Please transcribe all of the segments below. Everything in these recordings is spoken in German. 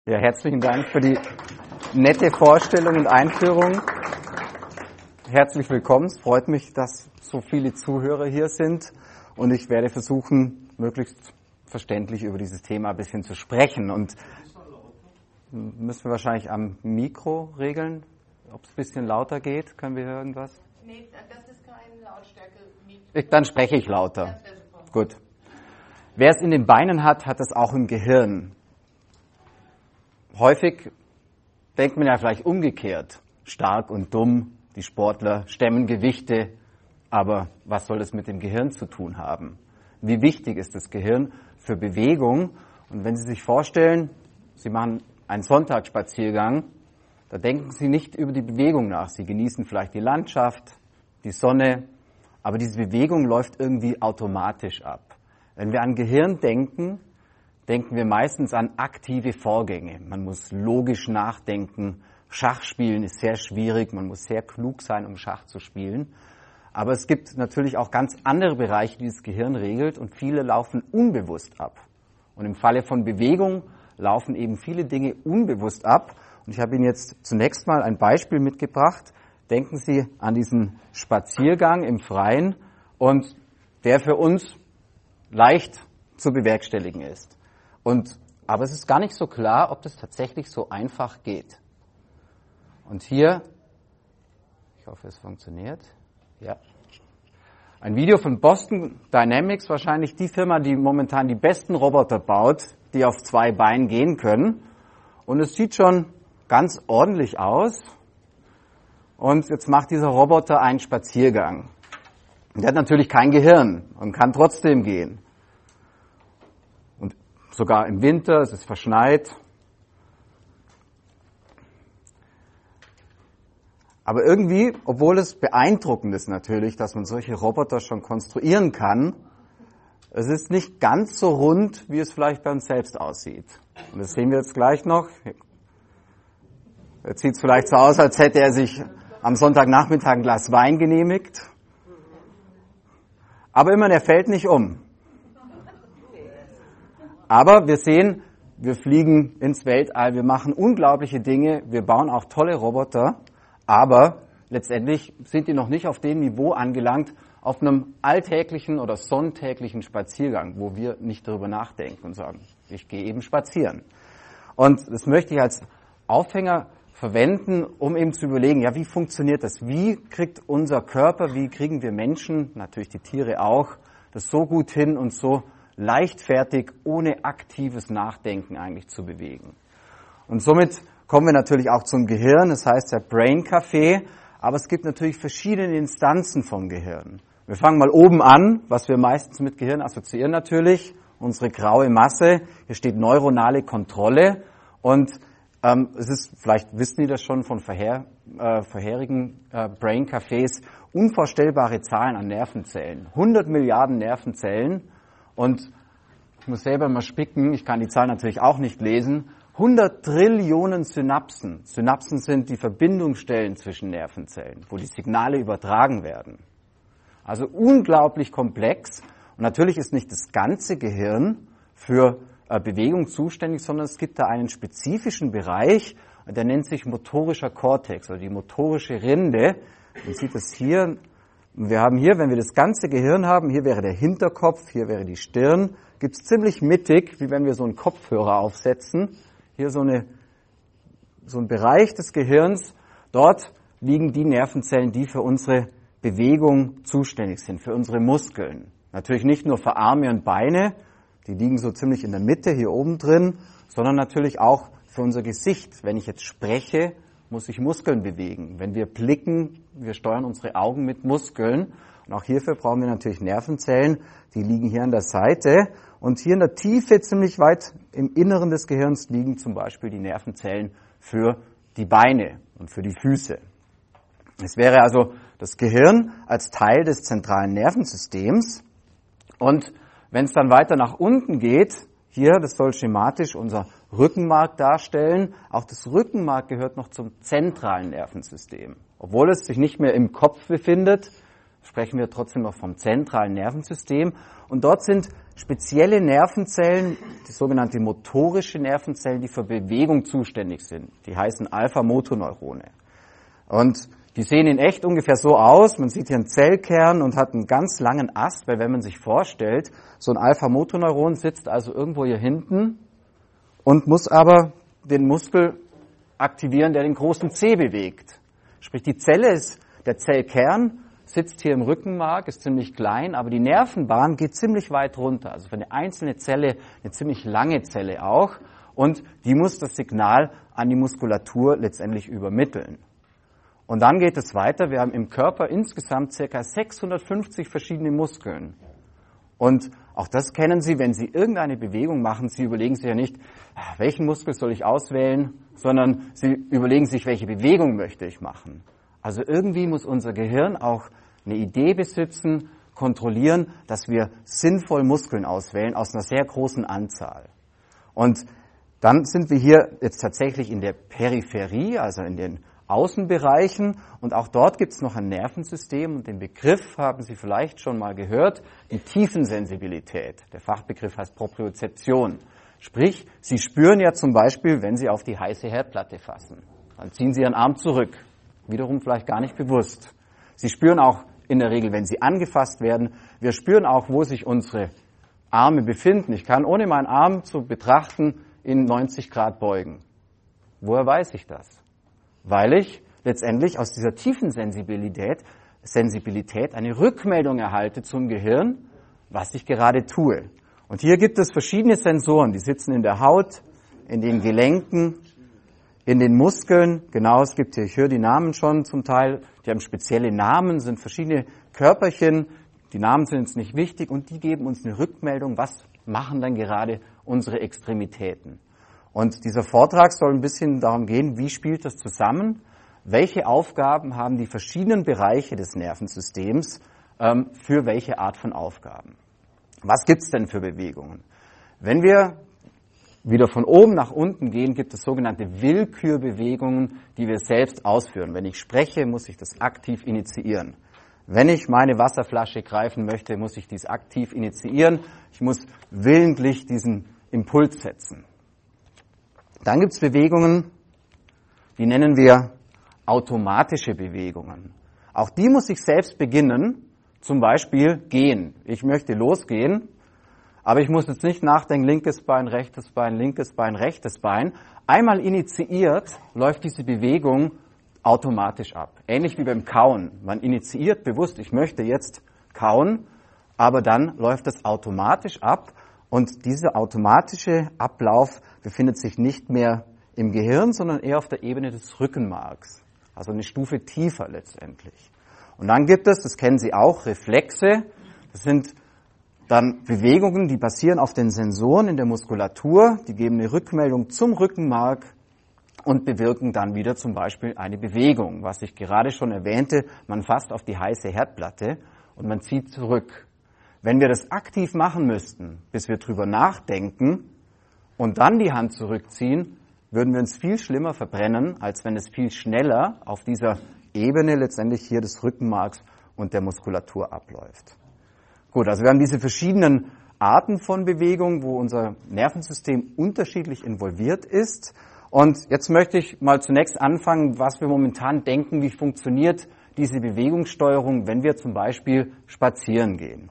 Ja, herzlichen Dank für die nette Vorstellung und Einführung. Herzlich willkommen. Es freut mich, dass so viele Zuhörer hier sind und ich werde versuchen, möglichst verständlich über dieses Thema ein bisschen zu sprechen. Und müssen wir wahrscheinlich am Mikro regeln, ob es ein bisschen lauter geht. Können wir irgendwas? Nee, das ist kein Lautstärke-Mikro. Dann spreche ich lauter. Gut. Wer es in den Beinen hat, hat es auch im Gehirn. Häufig denkt man ja vielleicht umgekehrt. Stark und dumm, die Sportler stemmen Gewichte. Aber was soll das mit dem Gehirn zu tun haben? Wie wichtig ist das Gehirn für Bewegung? Und wenn Sie sich vorstellen, Sie machen einen Sonntagsspaziergang, da denken Sie nicht über die Bewegung nach. Sie genießen vielleicht die Landschaft, die Sonne, aber diese Bewegung läuft irgendwie automatisch ab. Wenn wir an Gehirn denken, denken wir meistens an aktive Vorgänge. Man muss logisch nachdenken. Schachspielen ist sehr schwierig. Man muss sehr klug sein, um Schach zu spielen. Aber es gibt natürlich auch ganz andere Bereiche, die das Gehirn regelt und viele laufen unbewusst ab. Und im Falle von Bewegung laufen eben viele Dinge unbewusst ab. Und ich habe Ihnen jetzt zunächst mal ein Beispiel mitgebracht. Denken Sie an diesen Spaziergang im Freien und der für uns leicht zu bewerkstelligen ist. Aber es ist gar nicht so klar, ob das tatsächlich so einfach geht. Und hier, ich hoffe, es funktioniert. Ja. Ein Video von Boston Dynamics, wahrscheinlich die Firma, die momentan die besten Roboter baut, die auf 2 Beinen gehen können. Und es sieht schon ganz ordentlich aus. Und jetzt macht dieser Roboter einen Spaziergang. Und der hat natürlich kein Gehirn und kann trotzdem gehen. Und sogar im Winter, es ist verschneit. Aber irgendwie, obwohl es beeindruckend ist natürlich, dass man solche Roboter schon konstruieren kann, es ist nicht ganz so rund, wie es vielleicht bei uns selbst aussieht. Und das sehen wir jetzt gleich noch. Jetzt sieht es vielleicht so aus, als hätte er sich am Sonntagnachmittag ein Glas Wein genehmigt. Aber immerhin, er fällt nicht um. Aber wir sehen, wir fliegen ins Weltall, wir machen unglaubliche Dinge, wir bauen auch tolle Roboter, aber letztendlich sind die noch nicht auf dem Niveau angelangt, auf einem alltäglichen oder sonntäglichen Spaziergang, wo wir nicht darüber nachdenken und sagen, ich gehe eben spazieren. Und das möchte ich als Aufhänger verwenden, um eben zu überlegen, ja, wie funktioniert das? Wie kriegt unser Körper, wie kriegen wir Menschen, natürlich die Tiere auch, das so gut hin und so leichtfertig, ohne aktives Nachdenken eigentlich zu bewegen? Und somit kommen wir natürlich auch zum Gehirn, das heißt der Brain Café, aber es gibt natürlich verschiedene Instanzen vom Gehirn. Wir fangen mal oben an, was wir meistens mit Gehirn assoziieren natürlich, unsere graue Masse, hier steht neuronale Kontrolle und es ist, vielleicht wissen Sie das schon von vorherigen Brain Cafés, unvorstellbare Zahlen an Nervenzellen. 100 Milliarden Nervenzellen und ich muss selber mal spicken, ich kann die Zahlen natürlich auch nicht lesen, 100 Trillionen Synapsen. Synapsen sind die Verbindungsstellen zwischen Nervenzellen, wo die Signale übertragen werden. Also unglaublich komplex und natürlich ist nicht das ganze Gehirn für Bewegung zuständig, sondern es gibt da einen spezifischen Bereich, der nennt sich motorischer Kortex oder die motorische Rinde. Man sieht das hier. Wir haben hier, wenn wir das ganze Gehirn haben, hier wäre der Hinterkopf, hier wäre die Stirn, gibt es ziemlich mittig, wie wenn wir so einen Kopfhörer aufsetzen. Hier so ein Bereich des Gehirns, dort liegen die Nervenzellen, die für unsere Bewegung zuständig sind, für unsere Muskeln. Natürlich nicht nur für Arme und Beine, die liegen so ziemlich in der Mitte hier oben drin, sondern natürlich auch für unser Gesicht. Wenn ich jetzt spreche, muss ich Muskeln bewegen. Wenn wir blicken, wir steuern unsere Augen mit Muskeln. Und auch hierfür brauchen wir natürlich Nervenzellen, die liegen hier an der Seite. Und hier in der Tiefe, ziemlich weit im Inneren des Gehirns, liegen zum Beispiel die Nervenzellen für die Beine und für die Füße. Es wäre also das Gehirn als Teil des zentralen Nervensystems. Und wenn es dann weiter nach unten geht, hier, das soll schematisch unser Rückenmark darstellen. Auch das Rückenmark gehört noch zum zentralen Nervensystem. Obwohl es sich nicht mehr im Kopf befindet, sprechen wir trotzdem noch vom zentralen Nervensystem. Und dort sind spezielle Nervenzellen, die sogenannte motorische Nervenzellen, die für Bewegung zuständig sind. Die heißen Alpha-Motoneurone. Und die sehen in echt ungefähr so aus. Man sieht hier einen Zellkern und hat einen ganz langen Ast, weil wenn man sich vorstellt, so ein Alpha-Motoneuron sitzt also irgendwo hier hinten und muss aber den Muskel aktivieren, der den großen Zeh bewegt. Sprich, die Zelle ist, der Zellkern sitzt hier im Rückenmark, ist ziemlich klein, aber die Nervenbahn geht ziemlich weit runter. Also für eine einzelne Zelle eine ziemlich lange Zelle auch. Und die muss das Signal an die Muskulatur letztendlich übermitteln. Und dann geht es weiter. Wir haben im Körper insgesamt ca. 650 verschiedene Muskeln. Und auch das kennen Sie, wenn Sie irgendeine Bewegung machen. Sie überlegen sich ja nicht, welchen Muskel soll ich auswählen, sondern Sie überlegen sich, welche Bewegung möchte ich machen. Also irgendwie muss unser Gehirn auch eine Idee besitzen, kontrollieren, dass wir sinnvoll Muskeln auswählen aus einer sehr großen Anzahl. Und dann sind wir hier jetzt tatsächlich in der Peripherie, also in den Außenbereichen. Und auch dort gibt es noch ein Nervensystem. Und den Begriff haben Sie vielleicht schon mal gehört, die Tiefensensibilität. Der Fachbegriff heißt Propriozeption. Sprich, Sie spüren ja zum Beispiel, wenn Sie auf die heiße Herdplatte fassen. Dann ziehen Sie Ihren Arm zurück. Wiederum vielleicht gar nicht bewusst. Sie spüren auch in der Regel, wenn sie angefasst werden, wir spüren auch, wo sich unsere Arme befinden. Ich kann, ohne meinen Arm zu betrachten, in 90 Grad beugen. Woher weiß ich das? Weil ich letztendlich aus dieser tiefen Sensibilität eine Rückmeldung erhalte zum Gehirn, was ich gerade tue. Und hier gibt es verschiedene Sensoren, die sitzen in der Haut, in den Gelenken, in den Muskeln. Genau, es gibt hier, ich höre die Namen schon zum Teil, die haben spezielle Namen, sind verschiedene Körperchen, die Namen sind uns nicht wichtig und die geben uns eine Rückmeldung, was machen dann gerade unsere Extremitäten. Und dieser Vortrag soll ein bisschen darum gehen, wie spielt das zusammen, welche Aufgaben haben die verschiedenen Bereiche des Nervensystems für welche Art von Aufgaben. Was gibt's denn für Bewegungen? Wenn wir wieder von oben nach unten gehen, gibt es sogenannte Willkürbewegungen, die wir selbst ausführen. Wenn ich spreche, muss ich das aktiv initiieren. Wenn ich meine Wasserflasche greifen möchte, muss ich dies aktiv initiieren. Ich muss willentlich diesen Impuls setzen. Dann gibt es Bewegungen, die nennen wir automatische Bewegungen. Auch die muss ich selbst beginnen, zum Beispiel gehen. Ich möchte losgehen, aber ich muss jetzt nicht nachdenken, linkes Bein, rechtes Bein, linkes Bein, rechtes Bein. Einmal initiiert, läuft diese Bewegung automatisch ab. Ähnlich wie beim Kauen. Man initiiert bewusst, ich möchte jetzt kauen, aber dann läuft es automatisch ab. Und dieser automatische Ablauf befindet sich nicht mehr im Gehirn, sondern eher auf der Ebene des Rückenmarks. Also eine Stufe tiefer letztendlich. Und dann gibt es, das kennen Sie auch, Reflexe. Das sind dann Bewegungen, die basieren auf den Sensoren in der Muskulatur. Die geben eine Rückmeldung zum Rückenmark und bewirken dann wieder zum Beispiel eine Bewegung. Was ich gerade schon erwähnte, man fasst auf die heiße Herdplatte und man zieht zurück. Wenn wir das aktiv machen müssten, bis wir drüber nachdenken und dann die Hand zurückziehen, würden wir uns viel schlimmer verbrennen, als wenn es viel schneller auf dieser Ebene letztendlich hier des Rückenmarks und der Muskulatur abläuft. Gut, also wir haben diese verschiedenen Arten von Bewegung, wo unser Nervensystem unterschiedlich involviert ist. Und jetzt möchte ich mal zunächst anfangen, was wir momentan denken, wie funktioniert diese Bewegungssteuerung, wenn wir zum Beispiel spazieren gehen.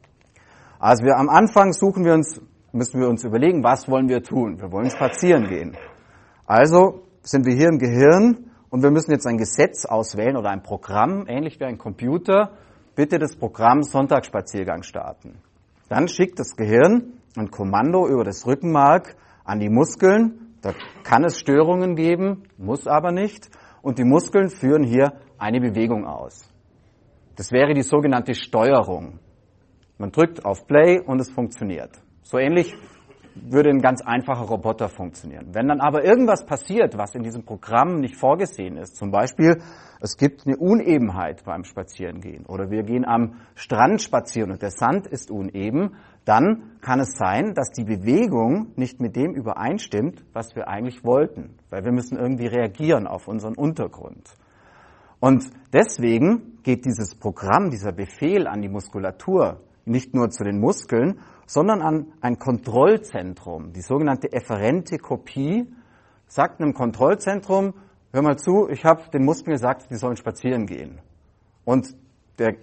Also am Anfang müssen wir uns überlegen, was wollen wir tun? Wir wollen spazieren gehen. Also sind wir hier im Gehirn und wir müssen jetzt ein Gesetz auswählen oder ein Programm, ähnlich wie ein Computer. Bitte das Programm Sonntagsspaziergang starten. Dann schickt das Gehirn ein Kommando über das Rückenmark an die Muskeln. Da kann es Störungen geben, muss aber nicht. Und die Muskeln führen hier eine Bewegung aus. Das wäre die sogenannte Steuerung. Man drückt auf Play und es funktioniert. So ähnlich würde ein ganz einfacher Roboter funktionieren. Wenn dann aber irgendwas passiert, was in diesem Programm nicht vorgesehen ist, zum Beispiel, es gibt eine Unebenheit beim Spazierengehen oder wir gehen am Strand spazieren und der Sand ist uneben, dann kann es sein, dass die Bewegung nicht mit dem übereinstimmt, was wir eigentlich wollten, weil wir müssen irgendwie reagieren auf unseren Untergrund. Und deswegen geht dieses Programm, dieser Befehl an die Muskulatur nicht nur zu den Muskeln, sondern an ein Kontrollzentrum. Die sogenannte efferente Kopie sagt einem Kontrollzentrum, hör mal zu, ich habe den Muskeln gesagt, die sollen spazieren gehen. Und der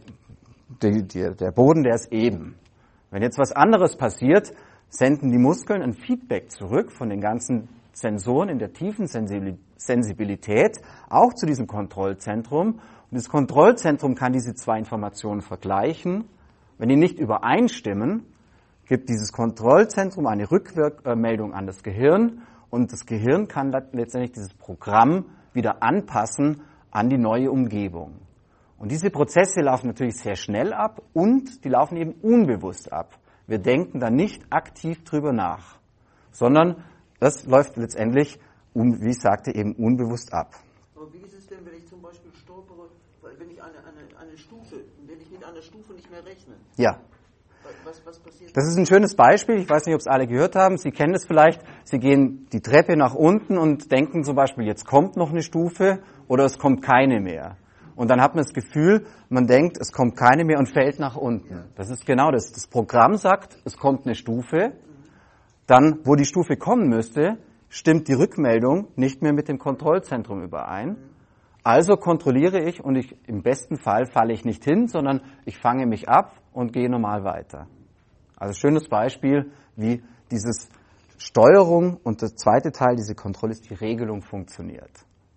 Boden, der ist eben. Wenn jetzt was anderes passiert, senden die Muskeln ein Feedback zurück von den ganzen Sensoren in der tiefen Sensibilität, auch zu diesem Kontrollzentrum. Und das Kontrollzentrum kann diese zwei Informationen vergleichen. Wenn die nicht übereinstimmen, gibt dieses Kontrollzentrum eine Rückmeldung an das Gehirn und das Gehirn kann letztendlich dieses Programm wieder anpassen an die neue Umgebung. Und diese Prozesse laufen natürlich sehr schnell ab und die laufen eben unbewusst ab. Wir denken da nicht aktiv drüber nach, sondern das läuft letztendlich, wie ich sagte, eben unbewusst ab. Aber wie ist es denn, wenn ich zum Beispiel stolpere, wenn ich eine Stufe, wenn ich mit einer Stufe nicht mehr rechne? Ja. Was passiert? Das ist ein schönes Beispiel. Ich weiß nicht, ob es alle gehört haben. Sie kennen es vielleicht. Sie gehen die Treppe nach unten und denken zum Beispiel, jetzt kommt noch eine Stufe oder es kommt keine mehr. Und dann hat man das Gefühl, man denkt, es kommt keine mehr und fällt nach unten. Das ist genau das. Das Programm sagt, es kommt eine Stufe. Dann, wo die Stufe kommen müsste, stimmt die Rückmeldung nicht mehr mit dem Kontrollzentrum überein. Also kontrolliere ich und im besten Fall falle ich nicht hin, sondern ich fange mich ab und gehe normal weiter. Also schönes Beispiel, wie dieses Steuerung und der zweite Teil, diese Kontrolle ist die Regelung funktioniert.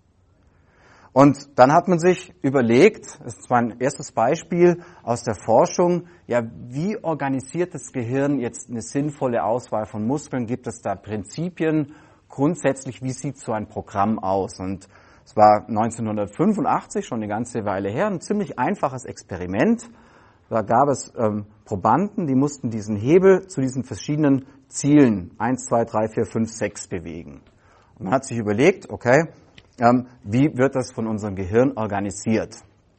Und dann hat man sich überlegt, das ist mein erstes Beispiel aus der Forschung, ja, wie organisiert das Gehirn jetzt eine sinnvolle Auswahl von Muskeln? Gibt es da Prinzipien? Grundsätzlich, wie sieht so ein Programm aus? Und es war 1985, schon eine ganze Weile her, ein ziemlich einfaches Experiment. Da gab es Probanden, die mussten diesen Hebel zu diesen verschiedenen Zielen 1, 2, 3, 4, 5, 6 bewegen. Und man hat sich überlegt, okay, wie wird das von unserem Gehirn organisiert?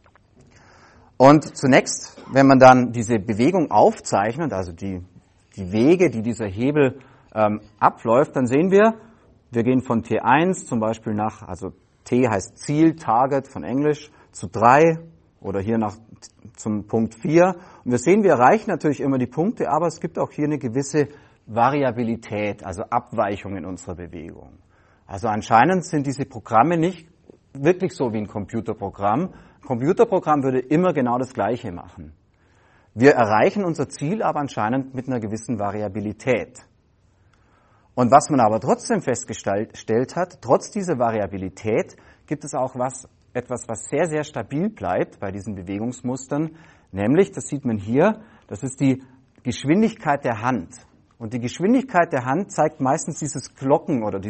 Und zunächst, wenn man dann diese Bewegung aufzeichnet, also die Wege, die dieser Hebel abläuft, dann sehen wir gehen von T1 zum Beispiel nach, also T heißt Ziel, Target von Englisch, zu 3 oder hier zum Punkt 4. Und wir sehen, wir erreichen natürlich immer die Punkte, aber es gibt auch hier eine gewisse Variabilität, also Abweichung in unserer Bewegung. Also anscheinend sind diese Programme nicht wirklich so wie ein Computerprogramm. Ein Computerprogramm würde immer genau das Gleiche machen. Wir erreichen unser Ziel aber anscheinend mit einer gewissen Variabilität. Und was man aber trotzdem festgestellt hat, trotz dieser Variabilität gibt es auch etwas, was sehr, sehr stabil bleibt bei diesen Bewegungsmustern, nämlich, das sieht man hier, das ist die Geschwindigkeit der Hand. Und die Geschwindigkeit der Hand zeigt meistens dieses Glocken- oder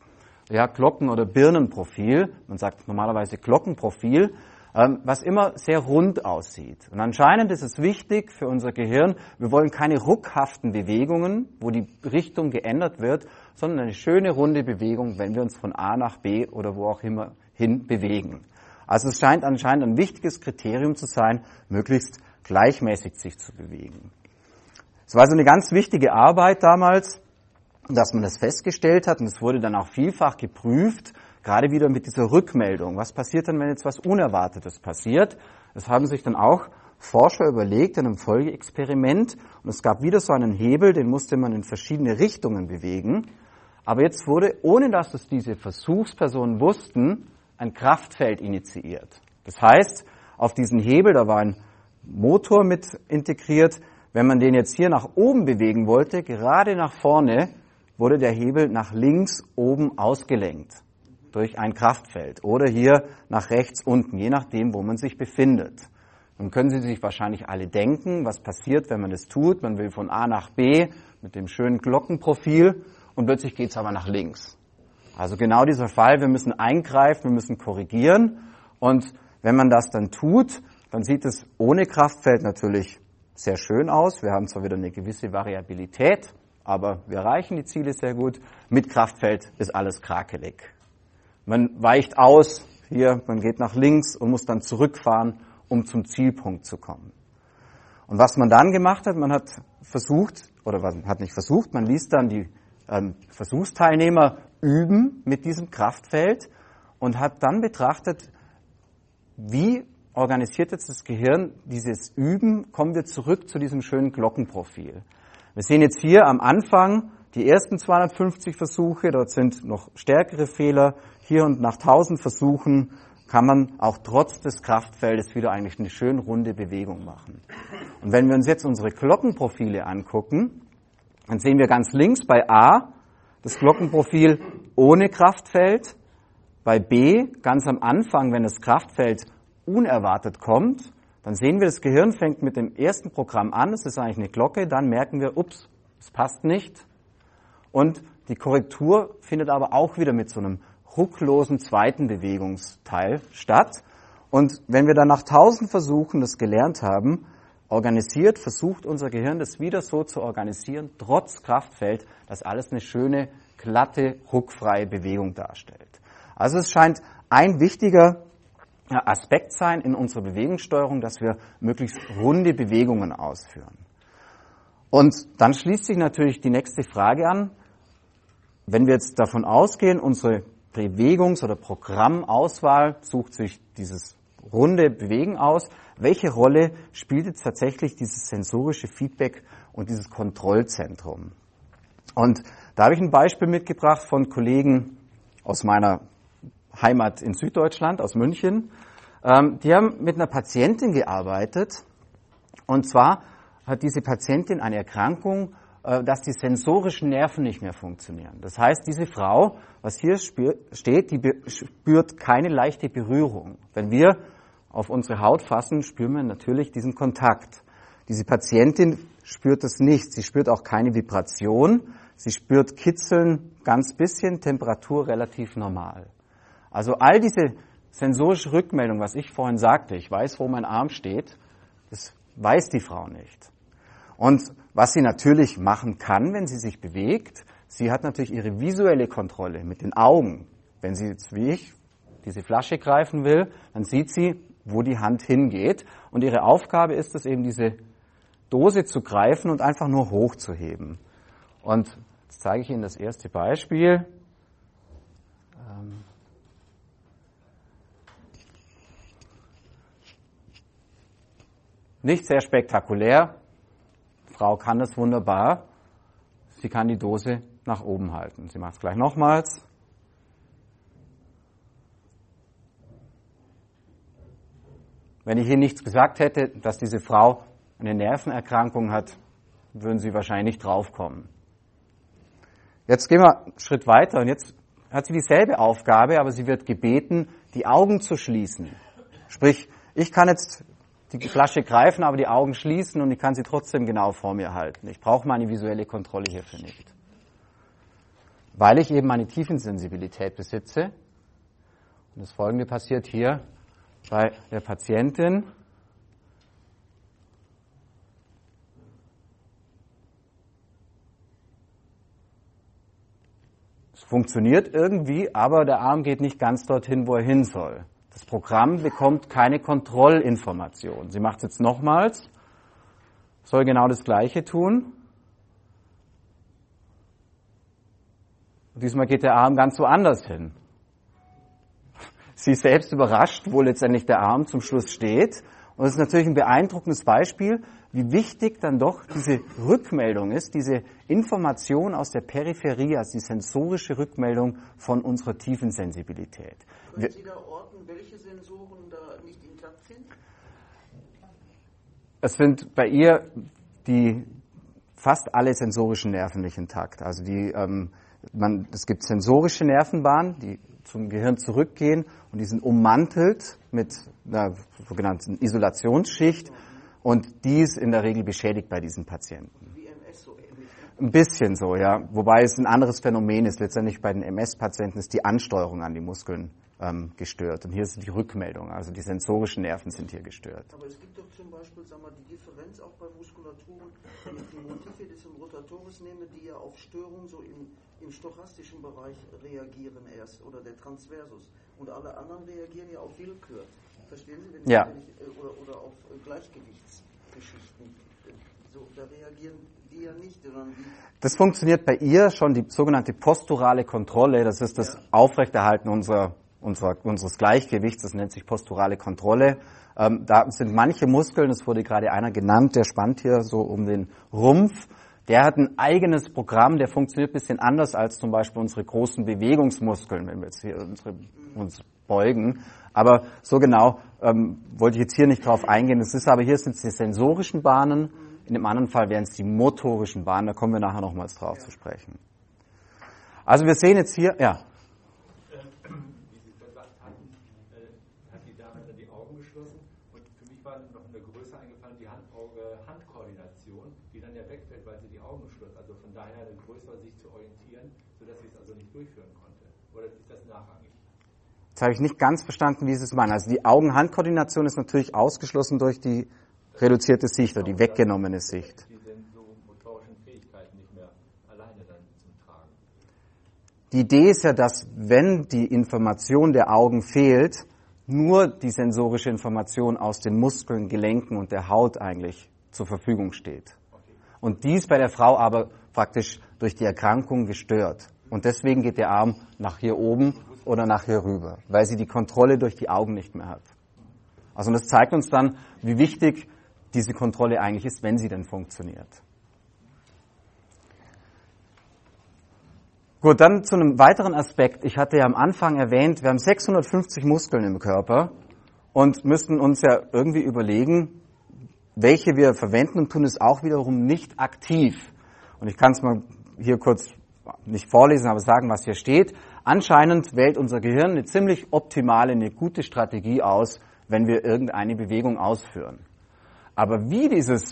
Birnenprofil, man sagt normalerweise Glockenprofil, was immer sehr rund aussieht. Und anscheinend ist es wichtig für unser Gehirn, wir wollen keine ruckhaften Bewegungen, wo die Richtung geändert wird, sondern eine schöne runde Bewegung, wenn wir uns von A nach B oder wo auch immer hin bewegen. Also es scheint anscheinend ein wichtiges Kriterium zu sein, möglichst gleichmäßig sich zu bewegen. Es war also eine ganz wichtige Arbeit damals, dass man das festgestellt hat und es wurde dann auch vielfach geprüft, gerade wieder mit dieser Rückmeldung. Was passiert denn, wenn jetzt was Unerwartetes passiert? Das haben sich dann auch Forscher überlegt in einem Folgeexperiment und es gab wieder so einen Hebel, den musste man in verschiedene Richtungen bewegen. Aber jetzt wurde, ohne dass es diese Versuchspersonen wussten, ein Kraftfeld initiiert. Das heißt, auf diesen Hebel, da war ein Motor mit integriert. Wenn man den jetzt hier nach oben bewegen wollte, gerade nach vorne, wurde der Hebel nach links oben ausgelenkt durch ein Kraftfeld oder hier nach rechts unten, je nachdem, wo man sich befindet. Dann können Sie sich wahrscheinlich alle denken, was passiert, wenn man das tut. Man will von A nach B mit dem schönen Glockenprofil und plötzlich geht es aber nach links. Also genau dieser Fall, wir müssen eingreifen, wir müssen korrigieren und wenn man das dann tut, dann sieht es ohne Kraftfeld natürlich sehr schön aus. Wir haben zwar wieder eine gewisse Variabilität, aber wir erreichen die Ziele sehr gut. Mit Kraftfeld ist alles krakelig. Man weicht aus, hier, man geht nach links und muss dann zurückfahren, um zum Zielpunkt zu kommen. Und was man dann gemacht hat, man hat versucht, oder man hat nicht versucht, man ließ dann die Versuchsteilnehmer üben mit diesem Kraftfeld und hat dann betrachtet, wie organisiert jetzt das Gehirn dieses Üben? Kommen wir zurück zu diesem schönen Glockenprofil. Wir sehen jetzt hier am Anfang die ersten 250 Versuche, dort sind noch stärkere Fehler. Hier und nach 1000 Versuchen kann man auch trotz des Kraftfeldes wieder eigentlich eine schön runde Bewegung machen. Und wenn wir uns jetzt unsere Glockenprofile angucken, dann sehen wir ganz links bei A das Glockenprofil ohne Kraftfeld, bei B ganz am Anfang, wenn das Kraftfeld unerwartet kommt, dann sehen wir, das Gehirn fängt mit dem ersten Programm an, es ist eigentlich eine Glocke, dann merken wir, ups, es passt nicht. Und die Korrektur findet aber auch wieder mit so einem rucklosen zweiten Bewegungsteil statt. Und wenn wir dann nach 1000 Versuchen das gelernt haben, organisiert, versucht unser Gehirn das wieder so zu organisieren, trotz Kraftfeld, dass alles eine schöne, glatte, ruckfreie Bewegung darstellt. Also es scheint ein wichtiger Aspekt sein in unserer Bewegungssteuerung, dass wir möglichst runde Bewegungen ausführen. Und dann schließt sich natürlich die nächste Frage an, wenn wir jetzt davon ausgehen, unsere Bewegungs- oder Programmauswahl sucht sich dieses runde Bewegen aus, welche Rolle spielt jetzt tatsächlich dieses sensorische Feedback und dieses Kontrollzentrum? Und da habe ich ein Beispiel mitgebracht von Kollegen aus meiner Heimat in Süddeutschland, aus München. Die haben mit einer Patientin gearbeitet, und zwar hat diese Patientin eine Erkrankung, dass die sensorischen Nerven nicht mehr funktionieren. Das heißt, diese Frau, was hier steht, die spürt keine leichte Berührung. Wenn wir auf unsere Haut fassen, spüren wir natürlich diesen Kontakt. Diese Patientin spürt das nicht. Sie spürt auch keine Vibration. Sie spürt Kitzeln ganz bisschen, Temperatur relativ normal. Also all diese sensorische Rückmeldung, was ich vorhin sagte, ich weiß, wo mein Arm steht, das weiß die Frau nicht. Und was sie natürlich machen kann, wenn sie sich bewegt, sie hat natürlich ihre visuelle Kontrolle mit den Augen. Wenn sie jetzt wie ich diese Flasche greifen will, dann sieht sie, wo die Hand hingeht. Und ihre Aufgabe ist es eben, diese Dose zu greifen und einfach nur hochzuheben. Und jetzt zeige ich Ihnen das erste Beispiel. Nicht sehr spektakulär. Die Frau kann das wunderbar. Sie kann die Dose nach oben halten. Sie macht es gleich nochmals. Wenn ich Ihnen nichts gesagt hätte, dass diese Frau eine Nervenerkrankung hat, würden Sie wahrscheinlich nicht draufkommen. Jetzt gehen wir einen Schritt weiter und jetzt hat sie dieselbe Aufgabe, aber sie wird gebeten, die Augen zu schließen. Sprich, ich kann jetzt die Flasche greifen, aber die Augen schließen und ich kann sie trotzdem genau vor mir halten. Ich brauche meine visuelle Kontrolle hierfür nicht. Weil ich eben eine Tiefensensibilität besitze. Und das Folgende passiert hier bei der Patientin. Es funktioniert irgendwie, aber der Arm geht nicht ganz dorthin, wo er hin soll. Das Programm bekommt keine Kontrollinformation. Sie macht es jetzt nochmals, soll genau das Gleiche tun. Und diesmal geht der Arm ganz woanders hin. Sie ist selbst überrascht, wo letztendlich der Arm zum Schluss steht. Und es ist natürlich ein beeindruckendes Beispiel, wie wichtig dann doch diese Rückmeldung ist, diese Information aus der Peripherie, also die sensorische Rückmeldung von unserer Tiefensensibilität. Können Sie da orten, welche Sensoren da nicht intakt sind? Es sind bei ihr fast alle sensorischen Nerven nicht intakt. Also es gibt sensorische Nervenbahnen, die zum Gehirn zurückgehen und die sind ummantelt mit einer sogenannten Isolationsschicht und die ist in der Regel beschädigt bei diesen Patienten. Wie MS so ähnlich? Ein bisschen so, ja. Wobei es ein anderes Phänomen ist. Letztendlich bei den MS-Patienten ist die Ansteuerung an die Muskeln gestört. Und hier ist die Rückmeldung, also die sensorischen Nerven sind hier gestört. Aber es gibt doch zum Beispiel, sagen wir, die Differenz auch bei Muskulaturen, wenn ich die Multifidus und Rotatoris nehme, die ja auf Störungen so im stochastischen Bereich reagieren erst, oder der Transversus. Und alle anderen reagieren ja auf Willkür. Verstehen Sie? Ja. Oder auf Gleichgewichtsgeschichten. So, da reagieren die ja nicht, sondern die... Das funktioniert bei ihr schon, die sogenannte posturale Kontrolle, das ist das Aufrechterhalten unseres Gleichgewichts, das nennt sich posturale Kontrolle. Da sind manche Muskeln, es wurde gerade einer genannt, der spannt hier so um den Rumpf. Der hat ein eigenes Programm, der funktioniert ein bisschen anders als zum Beispiel unsere großen Bewegungsmuskeln, wenn wir jetzt hier uns beugen. Aber so genau wollte ich jetzt hier nicht drauf eingehen. Es ist aber hier sind es die sensorischen Bahnen, in dem anderen Fall wären es die motorischen Bahnen, da kommen wir nachher nochmals drauf zu sprechen. Also wir sehen jetzt hier, ja. Wie Sie gesagt hatten, hat die Dame dann die Augen geschlossen und für mich war noch eine Größe eingefallen, die Hand-Auge-Hand-Koordination, die dann ja wegfällt, weil sie die Augen schloss. Also von daher eine größere sich zu orientieren, sodass sie es also nicht durchführen konnte. Oder ist das nachrangig? Jetzt habe ich nicht ganz verstanden, wie Sie es meinen. Also die Augen-Hand-Koordination ist natürlich ausgeschlossen durch die reduzierte Sicht oder die weggenommene Sicht. Die sensomotorischen Fähigkeiten nicht mehr alleine dann zum Tragen. Die Idee ist ja, dass wenn die Information der Augen fehlt, nur die sensorische Information aus den Muskeln, Gelenken und der Haut eigentlich zur Verfügung steht. Und dies bei der Frau aber praktisch durch die Erkrankung gestört. Und deswegen geht der Arm nach hier oben oder nach hier rüber, weil sie die Kontrolle durch die Augen nicht mehr hat. Also das zeigt uns dann, wie wichtig diese Kontrolle eigentlich ist, wenn sie denn funktioniert. Gut, dann zu einem weiteren Aspekt. Ich hatte ja am Anfang erwähnt, wir haben 650 Muskeln im Körper und müssten uns ja irgendwie überlegen, welche wir verwenden und tun es auch wiederum nicht aktiv. Und ich kann es mal hier kurz nicht vorlesen, aber sagen, was hier steht. Anscheinend wählt unser Gehirn eine ziemlich optimale, eine gute Strategie aus, wenn wir irgendeine Bewegung ausführen. Aber wie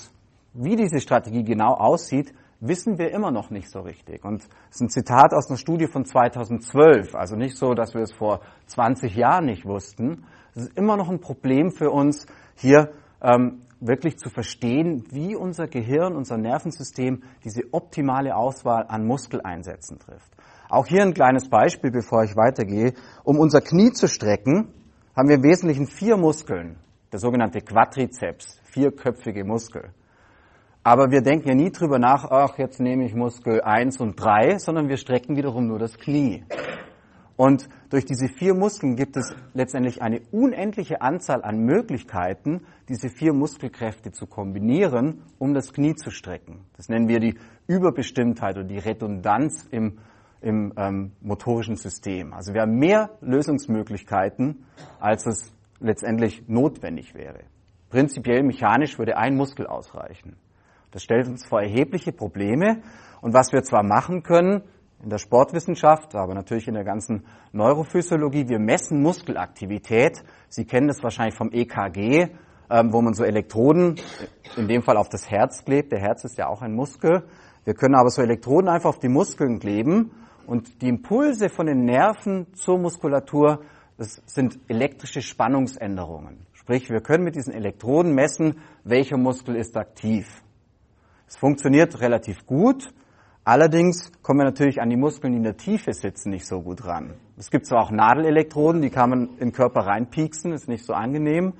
diese Strategie genau aussieht, wissen wir immer noch nicht so richtig. Und es ist ein Zitat aus einer Studie von 2012, also nicht so, dass wir es vor 20 Jahren nicht wussten. Es ist immer noch ein Problem für uns, hier wirklich zu verstehen, wie unser Gehirn, unser Nervensystem diese optimale Auswahl an Muskeleinsätzen trifft. Auch hier ein kleines Beispiel, bevor ich weitergehe. Um unser Knie zu strecken, haben wir im Wesentlichen 4 Muskeln, der sogenannte Quadrizeps, 4-köpfige Muskel. Aber wir denken ja nie drüber nach, ach, jetzt nehme ich Muskel 1 und 3, sondern wir strecken wiederum nur das Knie. Und durch diese 4 Muskeln gibt es letztendlich eine unendliche Anzahl an Möglichkeiten, diese 4 Muskelkräfte zu kombinieren, um das Knie zu strecken. Das nennen wir die Überbestimmtheit oder die Redundanz im motorischen System. Also wir haben mehr Lösungsmöglichkeiten, als es letztendlich notwendig wäre. Prinzipiell mechanisch würde ein Muskel ausreichen. Das stellt uns vor erhebliche Probleme. Und was wir zwar machen können in der Sportwissenschaft, aber natürlich in der ganzen Neurophysiologie, wir messen Muskelaktivität. Sie kennen das wahrscheinlich vom EKG, wo man so Elektroden, in dem Fall auf das Herz klebt. Der Herz ist ja auch ein Muskel. Wir können aber so Elektroden einfach auf die Muskeln kleben und die Impulse von den Nerven zur Muskulatur, das sind elektrische Spannungsänderungen. Sprich, wir können mit diesen Elektroden messen, welcher Muskel ist aktiv. Es funktioniert relativ gut, allerdings kommen wir natürlich an die Muskeln, die in der Tiefe sitzen, nicht so gut ran. Es gibt zwar auch Nadelelektroden, die kann man in den Körper reinpieksen, ist nicht so angenehm.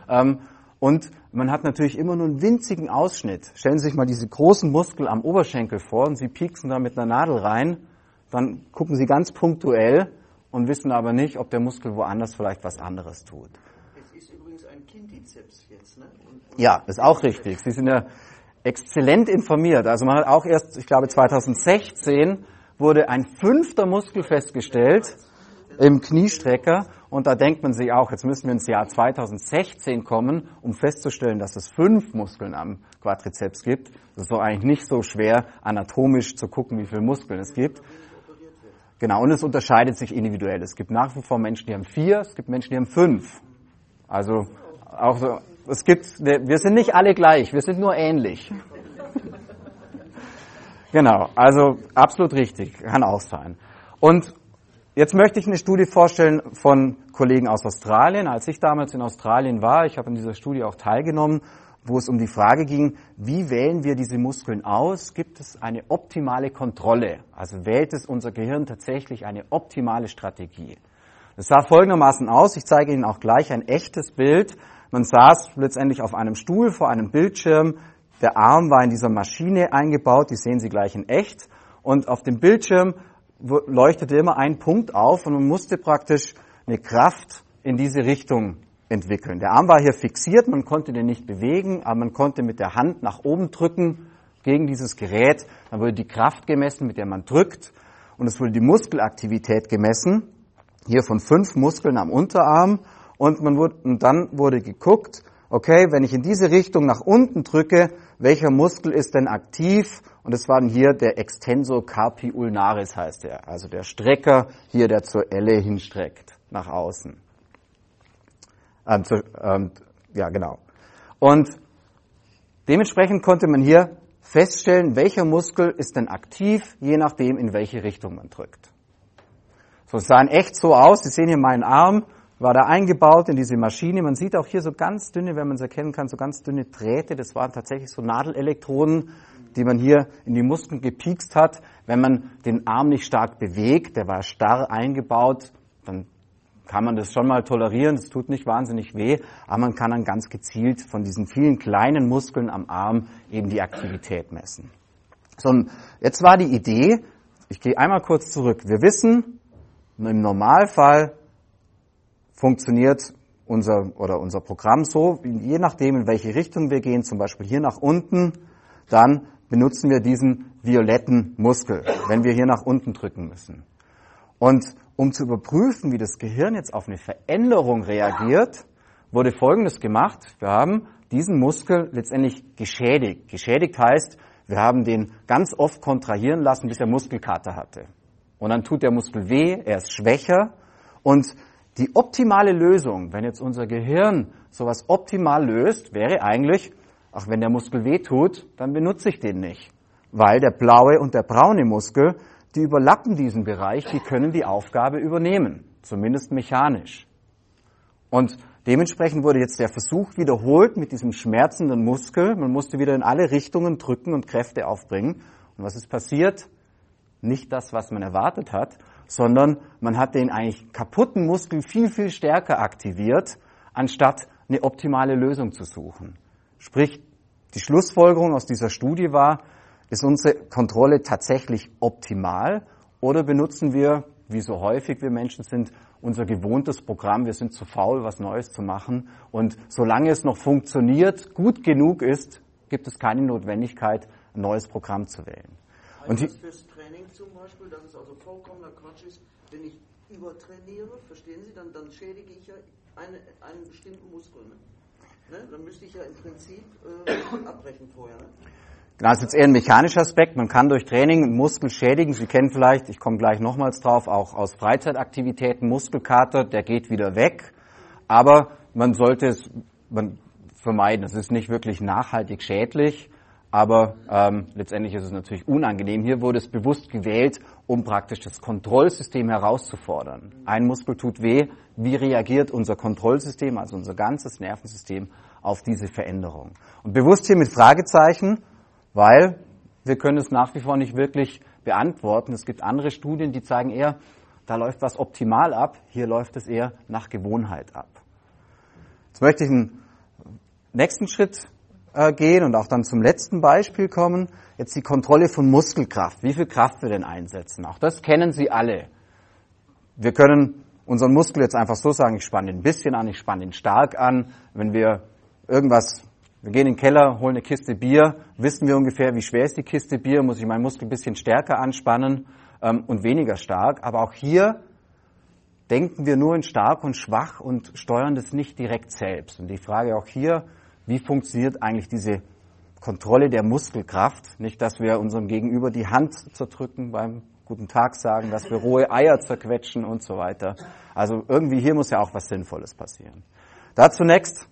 Und man hat natürlich immer nur einen winzigen Ausschnitt. Stellen Sie sich mal diese großen Muskel am Oberschenkel vor und Sie pieksen da mit einer Nadel rein, dann gucken Sie ganz punktuell und wissen aber nicht, ob der Muskel woanders vielleicht was anderes tut. Es ist übrigens ein Kindizeps jetzt, ne? Ja, ist auch richtig. Sie sind ja exzellent informiert. Also man hat auch erst, ich glaube 2016, wurde ein 5. Muskel festgestellt im Kniestrecker. Und da denkt man sich auch, jetzt müssen wir ins Jahr 2016 kommen, um festzustellen, dass es 5 Muskeln am Quadrizeps gibt. Das ist doch eigentlich nicht so schwer, anatomisch zu gucken, wie viele Muskeln es gibt. Genau, und es unterscheidet sich individuell. Es gibt nach wie vor Menschen, die haben 4, es gibt Menschen, die haben 5. Also auch so, wir sind nicht alle gleich, wir sind nur ähnlich. Genau, also absolut richtig, kann auch sein. Und jetzt möchte ich eine Studie vorstellen von Kollegen aus Australien. Als ich damals in Australien war, ich habe in dieser Studie auch teilgenommen, wo es um die Frage ging, wie wählen wir diese Muskeln aus? Gibt es eine optimale Kontrolle? Also wählt es unser Gehirn tatsächlich eine optimale Strategie? Das sah folgendermaßen aus. Ich zeige Ihnen auch gleich ein echtes Bild. Man saß letztendlich auf einem Stuhl vor einem Bildschirm. Der Arm war in dieser Maschine eingebaut. Die sehen Sie gleich in echt. Und auf dem Bildschirm leuchtete immer ein Punkt auf und man musste praktisch eine Kraft in diese Richtung entwickeln. Der Arm war hier fixiert, man konnte den nicht bewegen, aber man konnte mit der Hand nach oben drücken gegen dieses Gerät. Dann wurde die Kraft gemessen, mit der man drückt, und es wurde die Muskelaktivität gemessen, hier von 5 Muskeln am Unterarm, und dann wurde geguckt, okay, wenn ich in diese Richtung nach unten drücke, welcher Muskel ist denn aktiv? Und es war dann hier der Extensor carpi ulnaris, heißt er, also der Strecker hier, der zur Elle hinstreckt, nach außen. Ja, genau. Und dementsprechend konnte man hier feststellen, welcher Muskel ist denn aktiv, je nachdem, in welche Richtung man drückt. So, es sah in echt so aus. Sie sehen hier meinen Arm, war da eingebaut in diese Maschine. Man sieht auch hier so ganz dünne, wenn man es erkennen kann, so ganz dünne Drähte. Das waren tatsächlich so Nadelelektroden, die man hier in die Muskeln gepiekst hat. Wenn man den Arm nicht stark bewegt, der war starr eingebaut, dann kann man das schon mal tolerieren. Das tut nicht wahnsinnig weh, aber man kann dann ganz gezielt von diesen vielen kleinen Muskeln am Arm eben die Aktivität messen. So, und jetzt war die Idee, ich gehe einmal kurz zurück. Wir wissen, im Normalfall funktioniert unser Programm so, je nachdem, in welche Richtung wir gehen, zum Beispiel hier nach unten, dann benutzen wir diesen violetten Muskel, wenn wir hier nach unten drücken müssen. Und um zu überprüfen, wie das Gehirn jetzt auf eine Veränderung reagiert, wurde Folgendes gemacht. Wir haben diesen Muskel letztendlich geschädigt. Geschädigt heißt, wir haben den ganz oft kontrahieren lassen, bis er Muskelkater hatte. Und dann tut der Muskel weh, er ist schwächer. Und die optimale Lösung, wenn jetzt unser Gehirn sowas optimal löst, wäre eigentlich, ach, wenn der Muskel weh tut, dann benutze ich den nicht. Weil der blaue und der braune Muskel, die überlappen diesen Bereich, die können die Aufgabe übernehmen, zumindest mechanisch. Und dementsprechend wurde jetzt der Versuch wiederholt mit diesem schmerzenden Muskel. Man musste wieder in alle Richtungen drücken und Kräfte aufbringen. Und was ist passiert? Nicht das, was man erwartet hat, sondern man hat den eigentlich kaputten Muskel viel, viel stärker aktiviert, anstatt eine optimale Lösung zu suchen. Sprich, die Schlussfolgerung aus dieser Studie war, ist unsere Kontrolle tatsächlich optimal oder benutzen wir, wie so häufig wir Menschen sind, unser gewohntes Programm, wir sind zu faul, was Neues zu machen, und solange es noch funktioniert, gut genug ist, gibt es keine Notwendigkeit, ein neues Programm zu wählen. Und fürs Training zum Beispiel, dass es also vollkommener Quatsch ist, wenn ich übertrainiere, verstehen Sie, dann schädige ich ja einen bestimmten Muskel. Ne? Dann müsste ich ja im Prinzip abbrechen vorher. Ne? Genau, das ist jetzt eher ein mechanischer Aspekt. Man kann durch Training einen Muskel schädigen. Sie kennen vielleicht, ich komme gleich nochmals drauf, auch aus Freizeitaktivitäten, Muskelkater, der geht wieder weg. Aber man sollte es vermeiden. Es ist nicht wirklich nachhaltig schädlich, aber letztendlich ist es natürlich unangenehm. Hier wurde es bewusst gewählt, um praktisch das Kontrollsystem herauszufordern. Ein Muskel tut weh. Wie reagiert unser Kontrollsystem, also unser ganzes Nervensystem, auf diese Veränderung? Und bewusst hier mit Fragezeichen, weil wir können es nach wie vor nicht wirklich beantworten. Es gibt andere Studien, die zeigen eher, da läuft was optimal ab, hier läuft es eher nach Gewohnheit ab. Jetzt möchte ich einen nächsten Schritt gehen und auch dann zum letzten Beispiel kommen. Jetzt die Kontrolle von Muskelkraft. Wie viel Kraft wir denn einsetzen? Auch das kennen Sie alle. Wir können unseren Muskel jetzt einfach so sagen, ich spanne ihn ein bisschen an, ich spanne ihn stark an. Wenn wir gehen in den Keller, holen eine Kiste Bier, wissen wir ungefähr, wie schwer ist die Kiste Bier, muss ich meinen Muskel ein bisschen stärker anspannen und weniger stark. Aber auch hier denken wir nur in stark und schwach und steuern das nicht direkt selbst. Und die Frage auch hier, wie funktioniert eigentlich diese Kontrolle der Muskelkraft? Nicht, dass wir unserem Gegenüber die Hand zerdrücken beim Guten Tag sagen, dass wir rohe Eier zerquetschen und so weiter. Also irgendwie hier muss ja auch was Sinnvolles passieren. Da zunächst,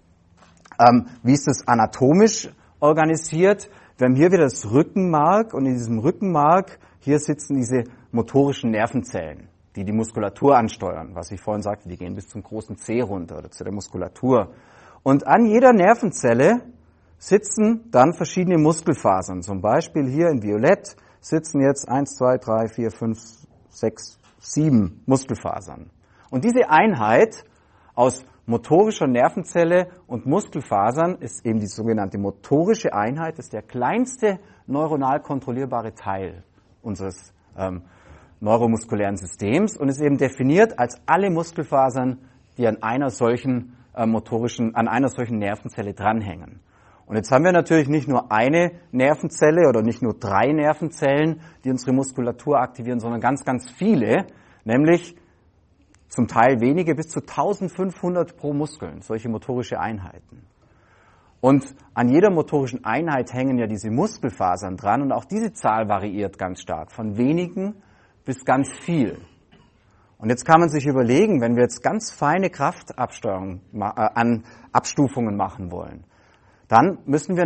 wie ist das anatomisch organisiert? Wir haben hier wieder das Rückenmark und in diesem Rückenmark, hier sitzen diese motorischen Nervenzellen, die die Muskulatur ansteuern. Was ich vorhin sagte, die gehen bis zum großen Zeh runter oder zu der Muskulatur. Und an jeder Nervenzelle sitzen dann verschiedene Muskelfasern. Zum Beispiel hier in Violett sitzen jetzt 1, 2, 3, 4, 5, 6, 7 Muskelfasern. Und diese Einheit aus motorischer Nervenzelle und Muskelfasern ist eben die sogenannte motorische Einheit. Das ist der kleinste neuronal kontrollierbare Teil unseres neuromuskulären Systems und ist eben definiert als alle Muskelfasern, die an einer solchen Nervenzelle dranhängen. Und jetzt haben wir natürlich nicht nur eine Nervenzelle oder nicht nur 3 Nervenzellen, die unsere Muskulatur aktivieren, sondern ganz, ganz viele, nämlich zum Teil wenige, bis zu 1500 pro Muskeln, solche motorische Einheiten. Und an jeder motorischen Einheit hängen ja diese Muskelfasern dran und auch diese Zahl variiert ganz stark, von wenigen bis ganz viel. Und jetzt kann man sich überlegen, wenn wir jetzt ganz feine Kraftabstufungen machen wollen, dann dürfen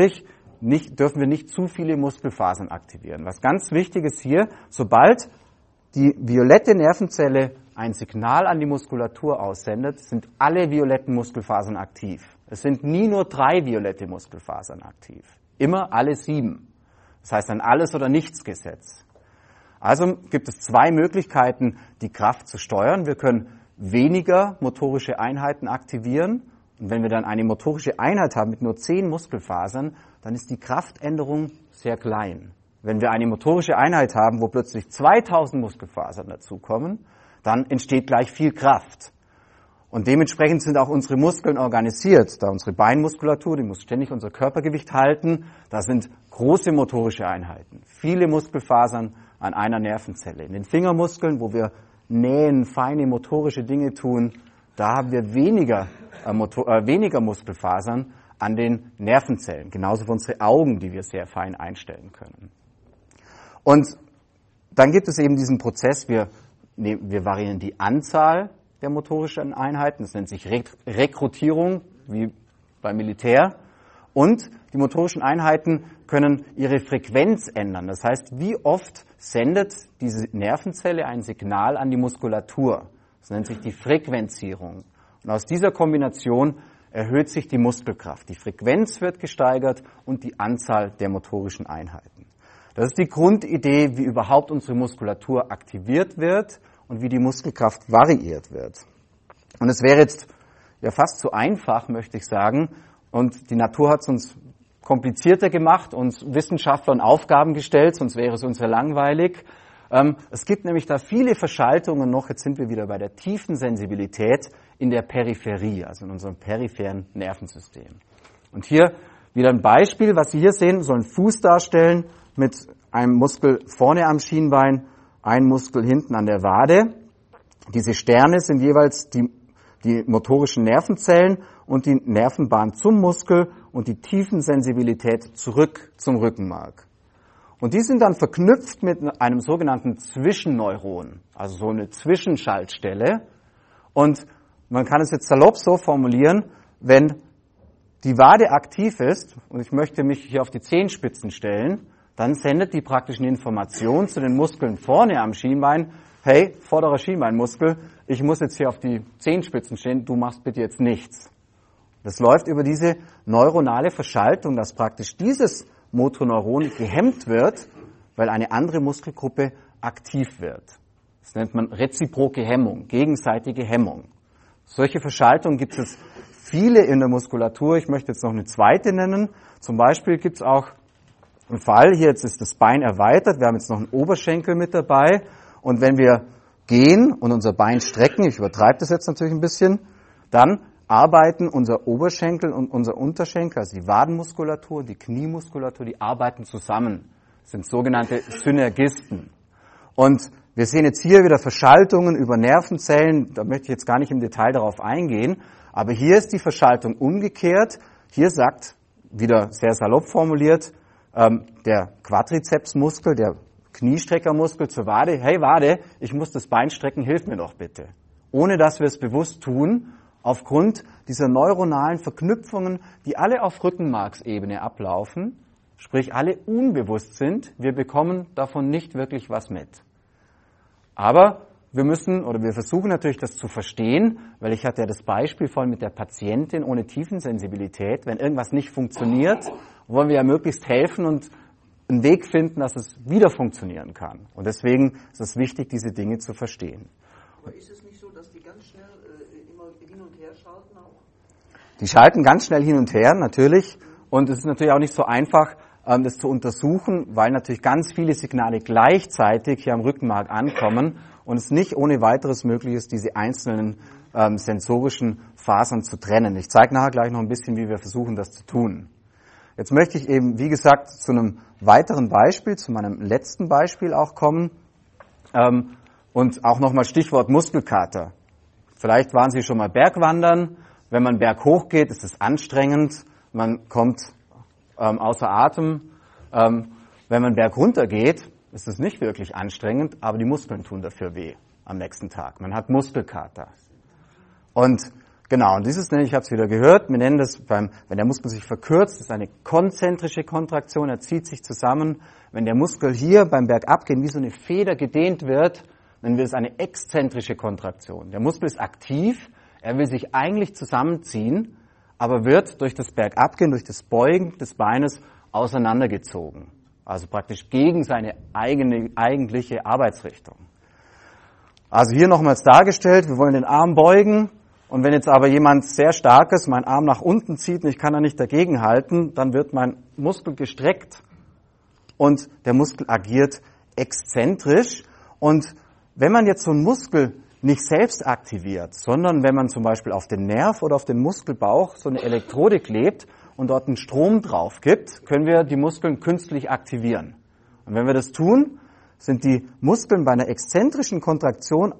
wir nicht zu viele Muskelfasern aktivieren. Was ganz wichtig ist hier, sobald die violette Nervenzelle ein Signal an die Muskulatur aussendet, sind alle violetten Muskelfasern aktiv. Es sind nie nur 3 violette Muskelfasern aktiv, immer alle 7. Das heißt ein Alles- oder Nichts-Gesetz. Also gibt es 2 Möglichkeiten, die Kraft zu steuern. Wir können weniger motorische Einheiten aktivieren. Und wenn wir dann eine motorische Einheit haben mit nur 10 Muskelfasern, dann ist die Kraftänderung sehr klein. Wenn wir eine motorische Einheit haben, wo plötzlich 2000 Muskelfasern dazukommen, dann entsteht gleich viel Kraft. Und dementsprechend sind auch unsere Muskeln organisiert. Da unsere Beinmuskulatur, die muss ständig unser Körpergewicht halten, da sind große motorische Einheiten, viele Muskelfasern an einer Nervenzelle. In den Fingermuskeln, wo wir nähen, feine motorische Dinge tun, da haben wir weniger Muskelfasern an den Nervenzellen. Genauso für unsere Augen, die wir sehr fein einstellen können. Und dann gibt es eben diesen Prozess, wir variieren die Anzahl der motorischen Einheiten, das nennt sich Rekrutierung, wie beim Militär. Und die motorischen Einheiten können ihre Frequenz ändern. Das heißt, wie oft sendet diese Nervenzelle ein Signal an die Muskulatur. Das nennt sich die Frequenzierung. Und aus dieser Kombination erhöht sich die Muskelkraft. Die Frequenz wird gesteigert und die Anzahl der motorischen Einheiten. Das ist die Grundidee, wie überhaupt unsere Muskulatur aktiviert wird und wie die Muskelkraft variiert wird. Und es wäre jetzt ja fast zu einfach, möchte ich sagen. Und die Natur hat es uns komplizierter gemacht, uns Wissenschaftlern Aufgaben gestellt, sonst wäre es uns ja langweilig. Es gibt nämlich da viele Verschaltungen noch, jetzt sind wir wieder bei der tiefen Sensibilität in der Peripherie, also in unserem peripheren Nervensystem. Und hier wieder ein Beispiel, was Sie hier sehen, soll einen Fuß darstellen mit einem Muskel vorne am Schienbein, ein Muskel hinten an der Wade. Diese Sterne sind jeweils die motorischen Nervenzellen und die Nervenbahn zum Muskel und die Tiefensensibilität zurück zum Rückenmark. Und die sind dann verknüpft mit einem sogenannten Zwischenneuron, also so eine Zwischenschaltstelle. Und man kann es jetzt salopp so formulieren, wenn die Wade aktiv ist und ich möchte mich hier auf die Zehenspitzen stellen, dann sendet die praktisch eine Information zu den Muskeln vorne am Schienbein, hey, vorderer Schienbeinmuskel, ich muss jetzt hier auf die Zehenspitzen stehen, du machst bitte jetzt nichts. Das läuft über diese neuronale Verschaltung, dass praktisch dieses Motoneuron gehemmt wird, weil eine andere Muskelgruppe aktiv wird. Das nennt man reziproke Hemmung, gegenseitige Hemmung. Solche Verschaltungen gibt es viele in der Muskulatur. Ich möchte jetzt noch eine zweite nennen. Zum Beispiel gibt es auch einen Fall, hier jetzt ist das Bein erweitert, wir haben jetzt noch einen Oberschenkel mit dabei. Und wenn wir gehen und unser Bein strecken, ich übertreibe das jetzt natürlich ein bisschen, dann arbeiten unser Oberschenkel und unser Unterschenkel, also die Wadenmuskulatur, die Kniemuskulatur, die arbeiten zusammen. Das sind sogenannte Synergisten. Und wir sehen jetzt hier wieder Verschaltungen über Nervenzellen, da möchte ich jetzt gar nicht im Detail darauf eingehen, aber hier ist die Verschaltung umgekehrt. Hier sagt, wieder sehr salopp formuliert, der Quadrizepsmuskel, der Kniestreckermuskel zur Wade, hey Wade, ich muss das Bein strecken, hilf mir doch bitte. Ohne dass wir es bewusst tun, aufgrund dieser neuronalen Verknüpfungen, die alle auf Rückenmarksebene ablaufen, sprich alle unbewusst sind, wir bekommen davon nicht wirklich was mit. Aber wir versuchen natürlich das zu verstehen, weil ich hatte ja das Beispiel vorhin mit der Patientin ohne Tiefensensibilität. Wenn irgendwas nicht funktioniert, wollen wir ja möglichst helfen und einen Weg finden, dass es wieder funktionieren kann. Und deswegen ist es wichtig, diese Dinge zu verstehen. Aber ist es nicht so, dass die ganz schnell immer hin und her schalten auch? Die schalten ganz schnell hin und her, natürlich. Und es ist natürlich auch nicht so einfach, das zu untersuchen, weil natürlich ganz viele Signale gleichzeitig hier am Rückenmark ankommen und es nicht ohne weiteres möglich ist, diese einzelnen sensorischen Fasern zu trennen. Ich zeige nachher gleich noch ein bisschen, wie wir versuchen, das zu tun. Jetzt möchte ich eben, wie gesagt, zu einem weiteren Beispiel, zu meinem letzten Beispiel auch kommen und auch nochmal Stichwort Muskelkater. Vielleicht waren Sie schon mal Bergwandern. Wenn man berghoch geht, ist es anstrengend. Man kommt außer Atem. Wenn man bergunter geht, ist es nicht wirklich anstrengend, aber die Muskeln tun dafür weh am nächsten Tag. Man hat Muskelkater. Und genau, und dieses nenne ich, habe es wieder gehört, wir nennen das, wenn der Muskel sich verkürzt, ist eine konzentrische Kontraktion, er zieht sich zusammen. Wenn der Muskel hier beim Bergabgehen wie so eine Feder gedehnt wird, nennen wir es eine exzentrische Kontraktion. Der Muskel ist aktiv, er will sich eigentlich zusammenziehen, aber wird durch das Bergabgehen, durch das Beugen des Beines auseinandergezogen. Also praktisch gegen seine eigentliche Arbeitsrichtung. Also hier nochmals dargestellt, wir wollen den Arm beugen und wenn jetzt aber jemand sehr Starkes meinen Arm nach unten zieht und ich kann da nicht dagegen halten, dann wird mein Muskel gestreckt und der Muskel agiert exzentrisch. Und wenn man jetzt so einen Muskel nicht selbst aktiviert, sondern wenn man zum Beispiel auf den Nerv oder auf den Muskelbauch so eine Elektrode klebt und dort einen Strom drauf gibt, können wir die Muskeln künstlich aktivieren. Und wenn wir das tun, sind die Muskeln bei einer exzentrischen Kontraktion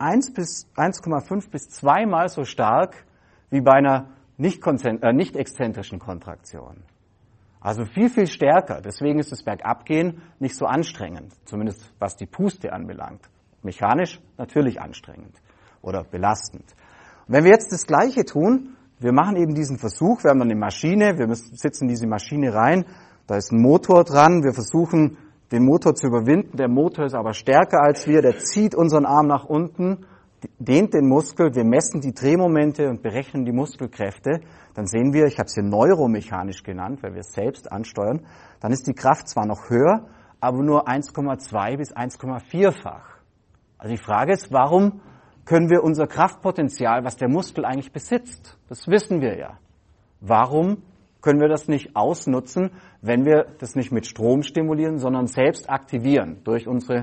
1,5 bis 2 Mal so stark wie bei einer nicht exzentrischen Kontraktion. Also viel, viel stärker. Deswegen ist das Bergabgehen nicht so anstrengend, zumindest was die Puste anbelangt. Mechanisch natürlich anstrengend oder belastend. Und wenn wir jetzt das Gleiche tun, wir machen eben diesen Versuch, wir haben dann eine Maschine, wir sitzen in diese Maschine rein, da ist ein Motor dran, wir versuchen den Motor zu überwinden, der Motor ist aber stärker als wir, der zieht unseren Arm nach unten, dehnt den Muskel, wir messen die Drehmomente und berechnen die Muskelkräfte, dann sehen wir, ich habe es hier neuromechanisch genannt, weil wir es selbst ansteuern, dann ist die Kraft zwar noch höher, aber nur 1,2 bis 1,4-fach. Also die Frage ist, warum können wir unser Kraftpotenzial, was der Muskel eigentlich besitzt, das wissen wir ja. Warum können wir das nicht ausnutzen, wenn wir das nicht mit Strom stimulieren, sondern selbst aktivieren durch unsere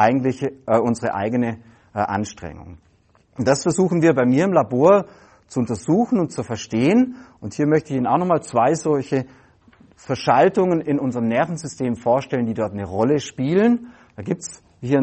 eigene Anstrengung? Und das versuchen wir bei mir im Labor zu untersuchen und zu verstehen. Und hier möchte ich Ihnen auch nochmal 2 solche Verschaltungen in unserem Nervensystem vorstellen, die dort eine Rolle spielen. Da gibt's hier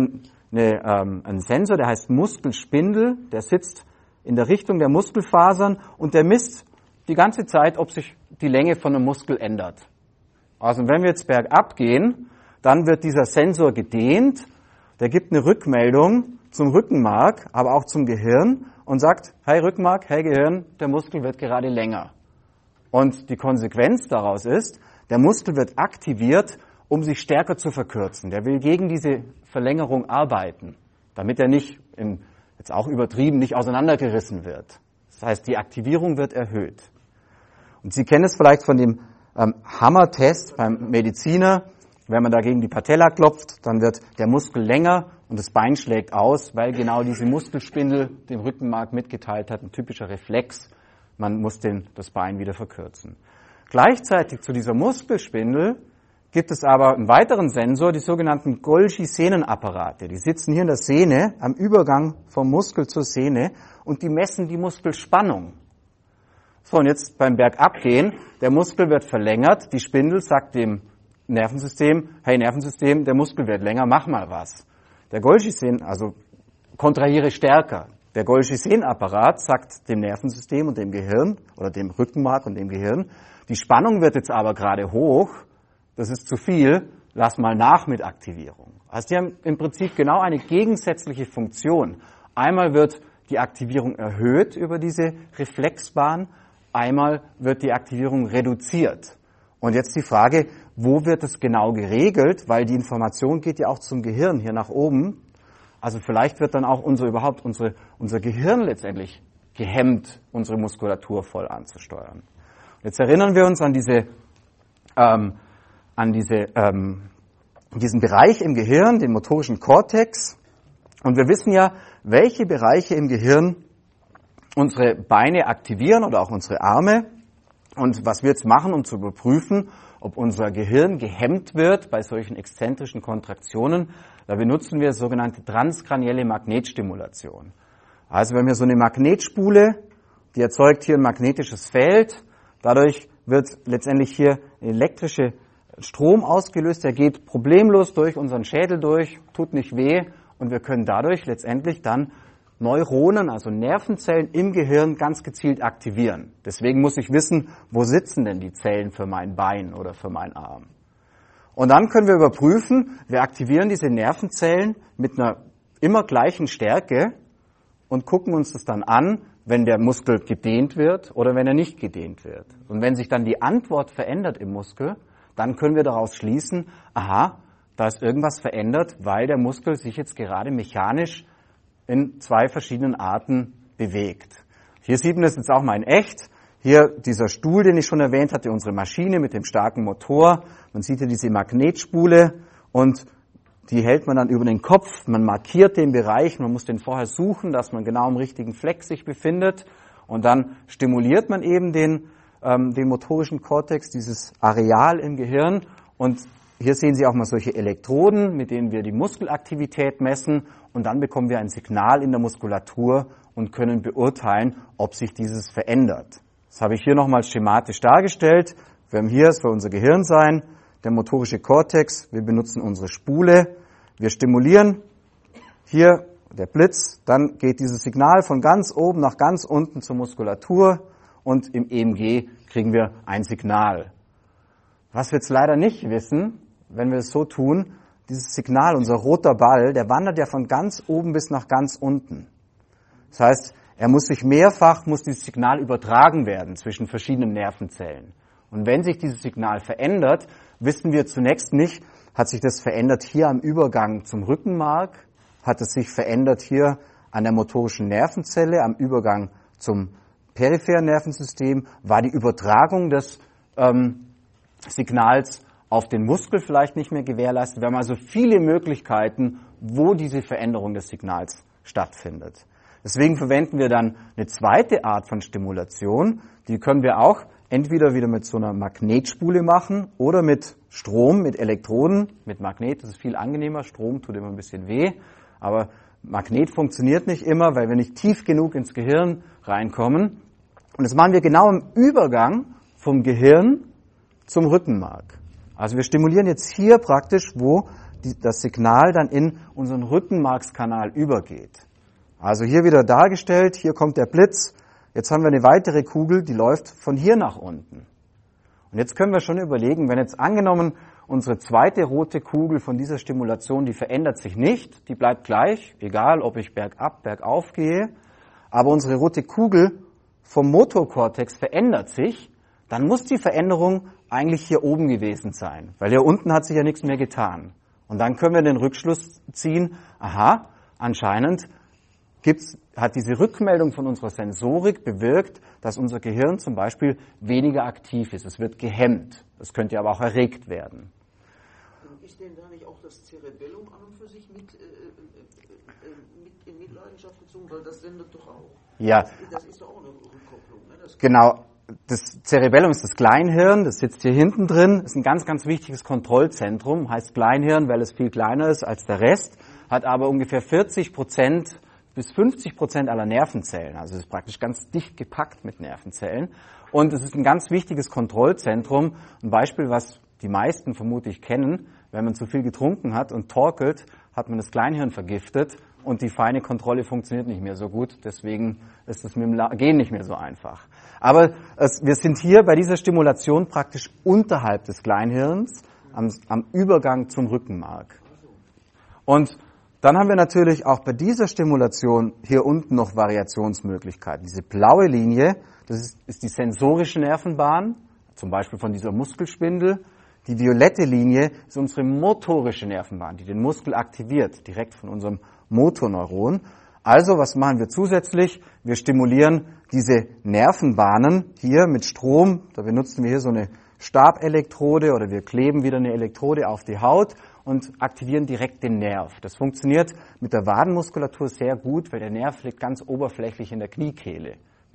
einen Sensor, der heißt Muskelspindel, der sitzt in der Richtung der Muskelfasern und der misst die ganze Zeit, ob sich die Länge von einem Muskel ändert. Also wenn wir jetzt bergab gehen, dann wird dieser Sensor gedehnt, der gibt eine Rückmeldung zum Rückenmark, aber auch zum Gehirn und sagt, hey Rückenmark, hey Gehirn, der Muskel wird gerade länger. Und die Konsequenz daraus ist, der Muskel wird aktiviert, um sich stärker zu verkürzen. Der will gegen diese Verlängerung arbeiten, damit er nicht, jetzt auch übertrieben, nicht auseinandergerissen wird. Das heißt, die Aktivierung wird erhöht. Und Sie kennen es vielleicht von dem Hammer-Test beim Mediziner. Wenn man dagegen die Patella klopft, dann wird der Muskel länger und das Bein schlägt aus, weil genau diese Muskelspindel dem Rückenmark mitgeteilt hat, ein typischer Reflex. Man muss das Bein wieder verkürzen. Gleichzeitig zu dieser Muskelspindel gibt es aber einen weiteren Sensor, die sogenannten Golgi-Sehnenapparate. Die sitzen hier in der Sehne, am Übergang vom Muskel zur Sehne und die messen die Muskelspannung. So, und jetzt beim Bergabgehen, der Muskel wird verlängert, die Spindel sagt dem Nervensystem, hey Nervensystem, der Muskel wird länger, mach mal was. Der also kontrahiere stärker. Der Golgi-Sehnenapparat sagt dem Nervensystem und dem Gehirn oder dem Rückenmark und dem Gehirn, die Spannung wird jetzt aber gerade hoch, das ist zu viel, lass mal nach mit Aktivierung. Also die haben im Prinzip genau eine gegensätzliche Funktion. Einmal wird die Aktivierung erhöht über diese Reflexbahn, einmal wird die Aktivierung reduziert. Und jetzt die Frage, wo wird das genau geregelt? Weil die Information geht ja auch zum Gehirn hier nach oben. Also vielleicht wird dann auch unser Gehirn letztendlich gehemmt, unsere Muskulatur voll anzusteuern. Jetzt erinnern wir uns an diesen Bereich im Gehirn, den motorischen Kortex. Und wir wissen ja, welche Bereiche im Gehirn unsere Beine aktivieren oder auch unsere Arme. Und was wir jetzt machen, um zu überprüfen, ob unser Gehirn gehemmt wird bei solchen exzentrischen Kontraktionen. Da benutzen wir sogenannte transkranielle Magnetstimulation. Also wir haben hier so eine Magnetspule, die erzeugt hier ein magnetisches Feld. Dadurch wird letztendlich hier elektrischer Strom ausgelöst. Der geht problemlos durch unseren Schädel durch, tut nicht weh und wir können dadurch letztendlich dann Neuronen, also Nervenzellen im Gehirn ganz gezielt aktivieren. Deswegen muss ich wissen, wo sitzen denn die Zellen für mein Bein oder für meinen Arm. Und dann können wir überprüfen, wir aktivieren diese Nervenzellen mit einer immer gleichen Stärke und gucken uns das dann an, wenn der Muskel gedehnt wird oder wenn er nicht gedehnt wird. Und wenn sich dann die Antwort verändert im Muskel, dann können wir daraus schließen, aha, da ist irgendwas verändert, weil der Muskel sich jetzt gerade mechanisch in 2 verschiedenen Arten bewegt. Hier sieht man das jetzt auch mal in echt. Hier dieser Stuhl, den ich schon erwähnt hatte, unsere Maschine mit dem starken Motor. Man sieht hier diese Magnetspule und die hält man dann über den Kopf. Man markiert den Bereich, man muss den vorher suchen, dass man genau im richtigen Fleck sich befindet. Und dann stimuliert man eben den motorischen Kortex, dieses Areal im Gehirn. Und hier sehen Sie auch mal solche Elektroden, mit denen wir die Muskelaktivität messen. Und dann bekommen wir ein Signal in der Muskulatur und können beurteilen, ob sich dieses verändert. Das habe ich hier nochmal schematisch dargestellt. Wir haben hier, es soll unser Gehirn sein, der motorische Kortex. Wir benutzen unsere Spule. Wir stimulieren hier der Blitz. Dann geht dieses Signal von ganz oben nach ganz unten zur Muskulatur. Und im EMG kriegen wir ein Signal. Was wir jetzt leider nicht wissen, wenn wir es so tun, dieses Signal, unser roter Ball, der wandert ja von ganz oben bis nach ganz unten. Das heißt, muss dieses Signal übertragen werden zwischen verschiedenen Nervenzellen. Und wenn sich dieses Signal verändert, wissen wir zunächst nicht, hat sich das verändert hier am Übergang zum Rückenmark, hat es sich verändert hier an der motorischen Nervenzelle, am Übergang zum peripheren Nervensystem, war die Übertragung des Signals auf den Muskel vielleicht nicht mehr gewährleistet. Wir haben also viele Möglichkeiten, wo diese Veränderung des Signals stattfindet. Deswegen verwenden wir dann eine zweite Art von Stimulation. Die können wir auch entweder wieder mit so einer Magnetspule machen oder mit Strom, mit Elektroden. Mit Magnet das ist viel angenehmer. Strom tut immer ein bisschen weh. Aber Magnet funktioniert nicht immer, weil wir nicht tief genug ins Gehirn reinkommen. Und das machen wir genau im Übergang vom Gehirn zum Rückenmark. Also wir stimulieren jetzt hier praktisch, wo das Signal dann in unseren Rückenmarkskanal übergeht. Also hier wieder dargestellt, hier kommt der Blitz, jetzt haben wir eine weitere Kugel, die läuft von hier nach unten. Und jetzt können wir schon überlegen, wenn jetzt angenommen unsere zweite rote Kugel von dieser Stimulation, die verändert sich nicht, die bleibt gleich, egal ob ich bergab, bergauf gehe, aber unsere rote Kugel vom Motorkortex verändert sich, dann muss die Veränderung eigentlich hier oben gewesen sein, weil hier unten hat sich ja nichts mehr getan. Und dann können wir den Rückschluss ziehen, aha, anscheinend hat diese Rückmeldung von unserer Sensorik bewirkt, dass unser Gehirn zum Beispiel weniger aktiv ist. Es wird gehemmt. Es könnte aber auch erregt werden. Ist denn da nicht auch das Cerebellum an und für sich mit in Mitleidenschaft gezogen? Weil das sendet doch auch. Ja. Das ist doch auch eine Rückkopplung. Ne? Genau. Das Cerebellum ist das Kleinhirn, das sitzt hier hinten drin, ist ein ganz, ganz wichtiges Kontrollzentrum, heißt Kleinhirn, weil es viel kleiner ist als der Rest, hat aber ungefähr 40% bis 50% aller Nervenzellen, also es ist praktisch ganz dicht gepackt mit Nervenzellen. Und es ist ein ganz wichtiges Kontrollzentrum. Ein Beispiel, was die meisten vermutlich kennen, wenn man zu viel getrunken hat und torkelt, hat man das Kleinhirn vergiftet und die feine Kontrolle funktioniert nicht mehr so gut. Deswegen ist es mit dem Gehen nicht mehr so einfach. Aber wir sind hier bei dieser Stimulation praktisch unterhalb des Kleinhirns, am Übergang zum Rückenmark. Und dann haben wir natürlich auch bei dieser Stimulation hier unten noch Variationsmöglichkeiten. Diese blaue Linie, das ist die sensorische Nervenbahn, zum Beispiel von dieser Muskelspindel. Die violette Linie ist unsere motorische Nervenbahn, die den Muskel aktiviert, direkt von unserem Motorneuron. Also, was machen wir zusätzlich? Wir stimulieren diese Nervenbahnen hier mit Strom. Da benutzen wir hier so eine Stabelektrode oder wir kleben wieder eine Elektrode auf die Haut und aktivieren direkt den Nerv. Das funktioniert mit der Wadenmuskulatur sehr gut, weil der Nerv liegt ganz oberflächlich in der Kniekehle.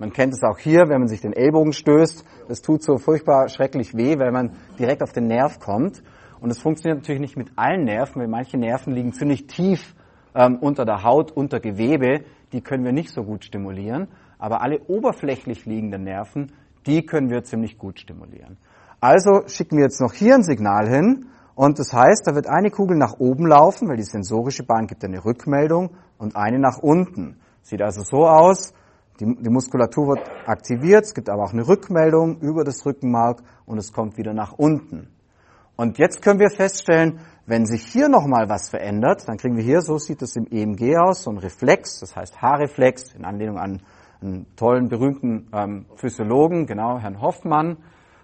Man kennt es auch hier, wenn man sich den Ellbogen stößt. Das tut so furchtbar schrecklich weh, weil man direkt auf den Nerv kommt. Und es funktioniert natürlich nicht mit allen Nerven, weil manche Nerven liegen ziemlich tief unter der Haut, unter Gewebe. Die können wir nicht so gut stimulieren. Aber alle oberflächlich liegenden Nerven, die können wir ziemlich gut stimulieren. Also schicken wir jetzt noch hier ein Signal hin. Und das heißt, da wird eine Kugel nach oben laufen, weil die sensorische Bahn gibt eine Rückmeldung, und eine nach unten. Sieht also so aus, die Muskulatur wird aktiviert, es gibt aber auch eine Rückmeldung über das Rückenmark und es kommt wieder nach unten. Und jetzt können wir feststellen, wenn sich hier nochmal was verändert, dann kriegen wir hier, so sieht es im EMG aus, so ein Reflex, das heißt Haarreflex, in Anlehnung an einen tollen, berühmten Physiologen, genau, Herrn Hoffmann.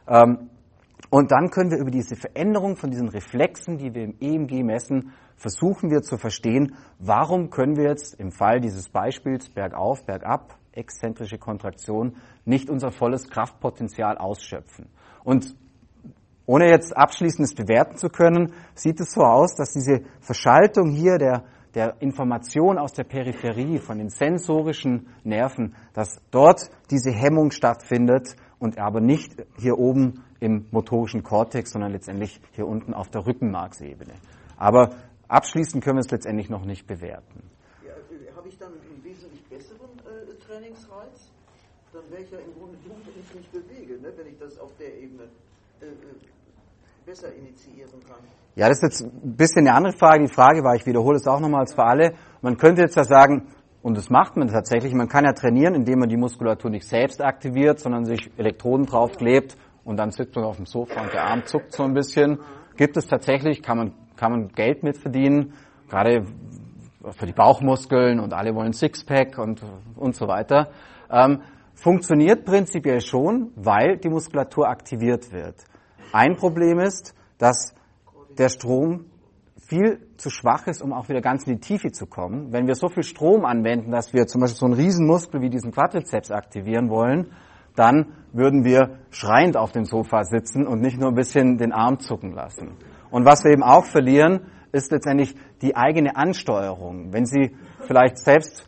Und dann können wir über diese Veränderung von diesen Reflexen, die wir im EMG messen, versuchen wir zu verstehen, warum können wir jetzt im Fall dieses Beispiels bergauf, bergab, exzentrische Kontraktion, nicht unser volles Kraftpotenzial ausschöpfen. Und ohne jetzt abschließendes bewerten zu können, sieht es so aus, dass diese Verschaltung hier der Information aus der Peripherie, von den sensorischen Nerven, dass dort diese Hemmung stattfindet und aber nicht hier oben im motorischen Kortex, sondern letztendlich hier unten auf der Rückenmarksebene. Aber abschließend können wir es letztendlich noch nicht bewerten. Ja, habe ich dann einen wesentlich besseren Trainingsreiz? Dann wäre ich ja im Grunde dumm, wenn ich mich bewege, ne? Wenn ich das auf der Ebene besser initiieren kann. Ja, das ist jetzt ein bisschen eine andere Frage. Die Frage war, ich wiederhole es auch nochmals für alle, man könnte jetzt ja sagen, und das macht man tatsächlich, man kann ja trainieren, indem man die Muskulatur nicht selbst aktiviert, sondern sich Elektroden draufklebt und dann sitzt man auf dem Sofa und der Arm zuckt so ein bisschen. Gibt es tatsächlich, kann man Geld mit verdienen, gerade für die Bauchmuskeln und alle wollen Sixpack und so weiter. Funktioniert prinzipiell schon, weil die Muskulatur aktiviert wird. Ein Problem ist, dass der Strom viel zu schwach ist, um auch wieder ganz in die Tiefe zu kommen. Wenn wir so viel Strom anwenden, dass wir zum Beispiel so einen Riesenmuskel wie diesen Quadrizeps aktivieren wollen, dann würden wir schreiend auf dem Sofa sitzen und nicht nur ein bisschen den Arm zucken lassen. Und was wir eben auch verlieren, ist letztendlich die eigene Ansteuerung. Wenn Sie vielleicht selbst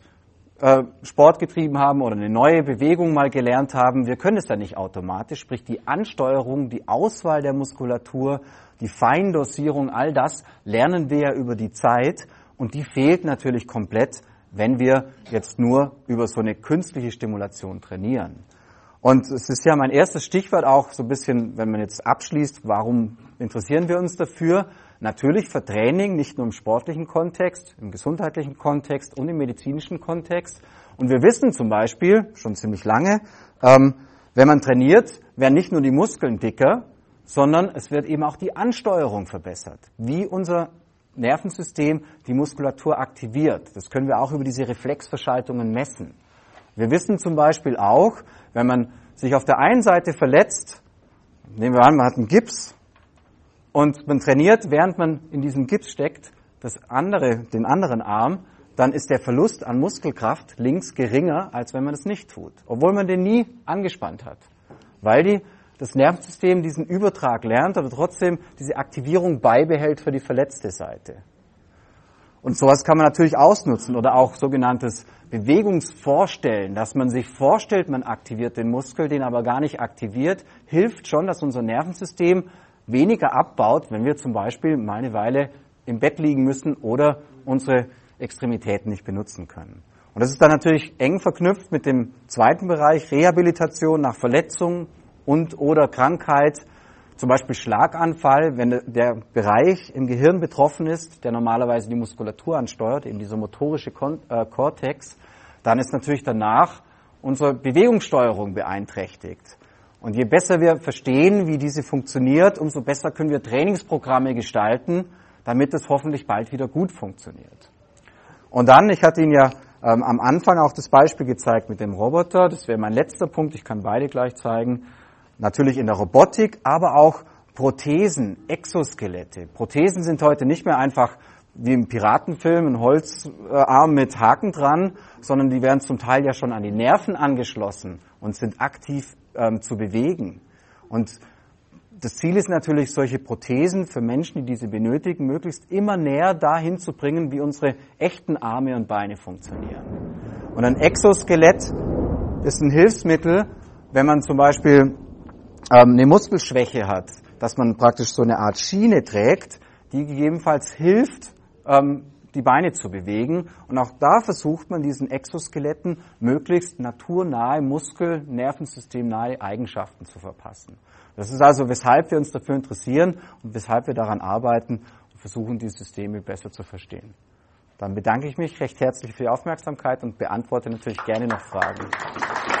Sport getrieben haben oder eine neue Bewegung mal gelernt haben, wir können es dann nicht automatisch, sprich die Ansteuerung, die Auswahl der Muskulatur, die Feindosierung, all das lernen wir ja über die Zeit und die fehlt natürlich komplett, wenn wir jetzt nur über so eine künstliche Stimulation trainieren. Und es ist ja mein erstes Stichwort auch so ein bisschen, wenn man jetzt abschließt, warum interessieren wir uns dafür? Natürlich für Training, nicht nur im sportlichen Kontext, im gesundheitlichen Kontext und im medizinischen Kontext. Und wir wissen zum Beispiel, schon ziemlich lange, wenn man trainiert, werden nicht nur die Muskeln dicker, sondern es wird eben auch die Ansteuerung verbessert. Wie unser Nervensystem die Muskulatur aktiviert. Das können wir auch über diese Reflexverschaltungen messen. Wir wissen zum Beispiel auch, wenn man sich auf der einen Seite verletzt, nehmen wir an, man hat einen Gips, und man trainiert, während man in diesem Gips steckt, den anderen Arm, dann ist der Verlust an Muskelkraft links geringer, als wenn man es nicht tut. Obwohl man den nie angespannt hat. Weil das Nervensystem diesen Übertrag lernt, aber trotzdem diese Aktivierung beibehält für die verletzte Seite. Und sowas kann man natürlich ausnutzen oder auch sogenanntes Bewegungsvorstellen, dass man sich vorstellt, man aktiviert den Muskel, den aber gar nicht aktiviert, hilft schon, dass unser Nervensystem weniger abbaut, wenn wir zum Beispiel mal eine Weile im Bett liegen müssen oder unsere Extremitäten nicht benutzen können. Und das ist dann natürlich eng verknüpft mit dem zweiten Bereich, Rehabilitation nach Verletzung und oder Krankheit, zum Beispiel Schlaganfall, wenn der Bereich im Gehirn betroffen ist, der normalerweise die Muskulatur ansteuert, eben dieser motorische Kortex, dann ist natürlich danach unsere Bewegungssteuerung beeinträchtigt. Und je besser wir verstehen, wie diese funktioniert, umso besser können wir Trainingsprogramme gestalten, damit es hoffentlich bald wieder gut funktioniert. Und dann, ich hatte Ihnen ja am Anfang auch das Beispiel gezeigt mit dem Roboter, das wäre mein letzter Punkt, ich kann beide gleich zeigen, natürlich in der Robotik, aber auch Prothesen, Exoskelette. Prothesen sind heute nicht mehr einfach wie im Piratenfilm ein Holzarm mit Haken dran, sondern die werden zum Teil ja schon an die Nerven angeschlossen und sind aktiv zu bewegen. Und das Ziel ist natürlich, solche Prothesen für Menschen, die diese benötigen, möglichst immer näher dahin zu bringen, wie unsere echten Arme und Beine funktionieren. Und ein Exoskelett ist ein Hilfsmittel, wenn man zum Beispiel eine Muskelschwäche hat, dass man praktisch so eine Art Schiene trägt, die gegebenenfalls hilft, die Beine zu bewegen. Und auch da versucht man diesen Exoskeletten möglichst naturnahe, nervensystemnahe Eigenschaften zu verpassen. Das ist also, weshalb wir uns dafür interessieren und weshalb wir daran arbeiten und versuchen, die Systeme besser zu verstehen. Dann bedanke ich mich recht herzlich für die Aufmerksamkeit und beantworte natürlich gerne noch Fragen.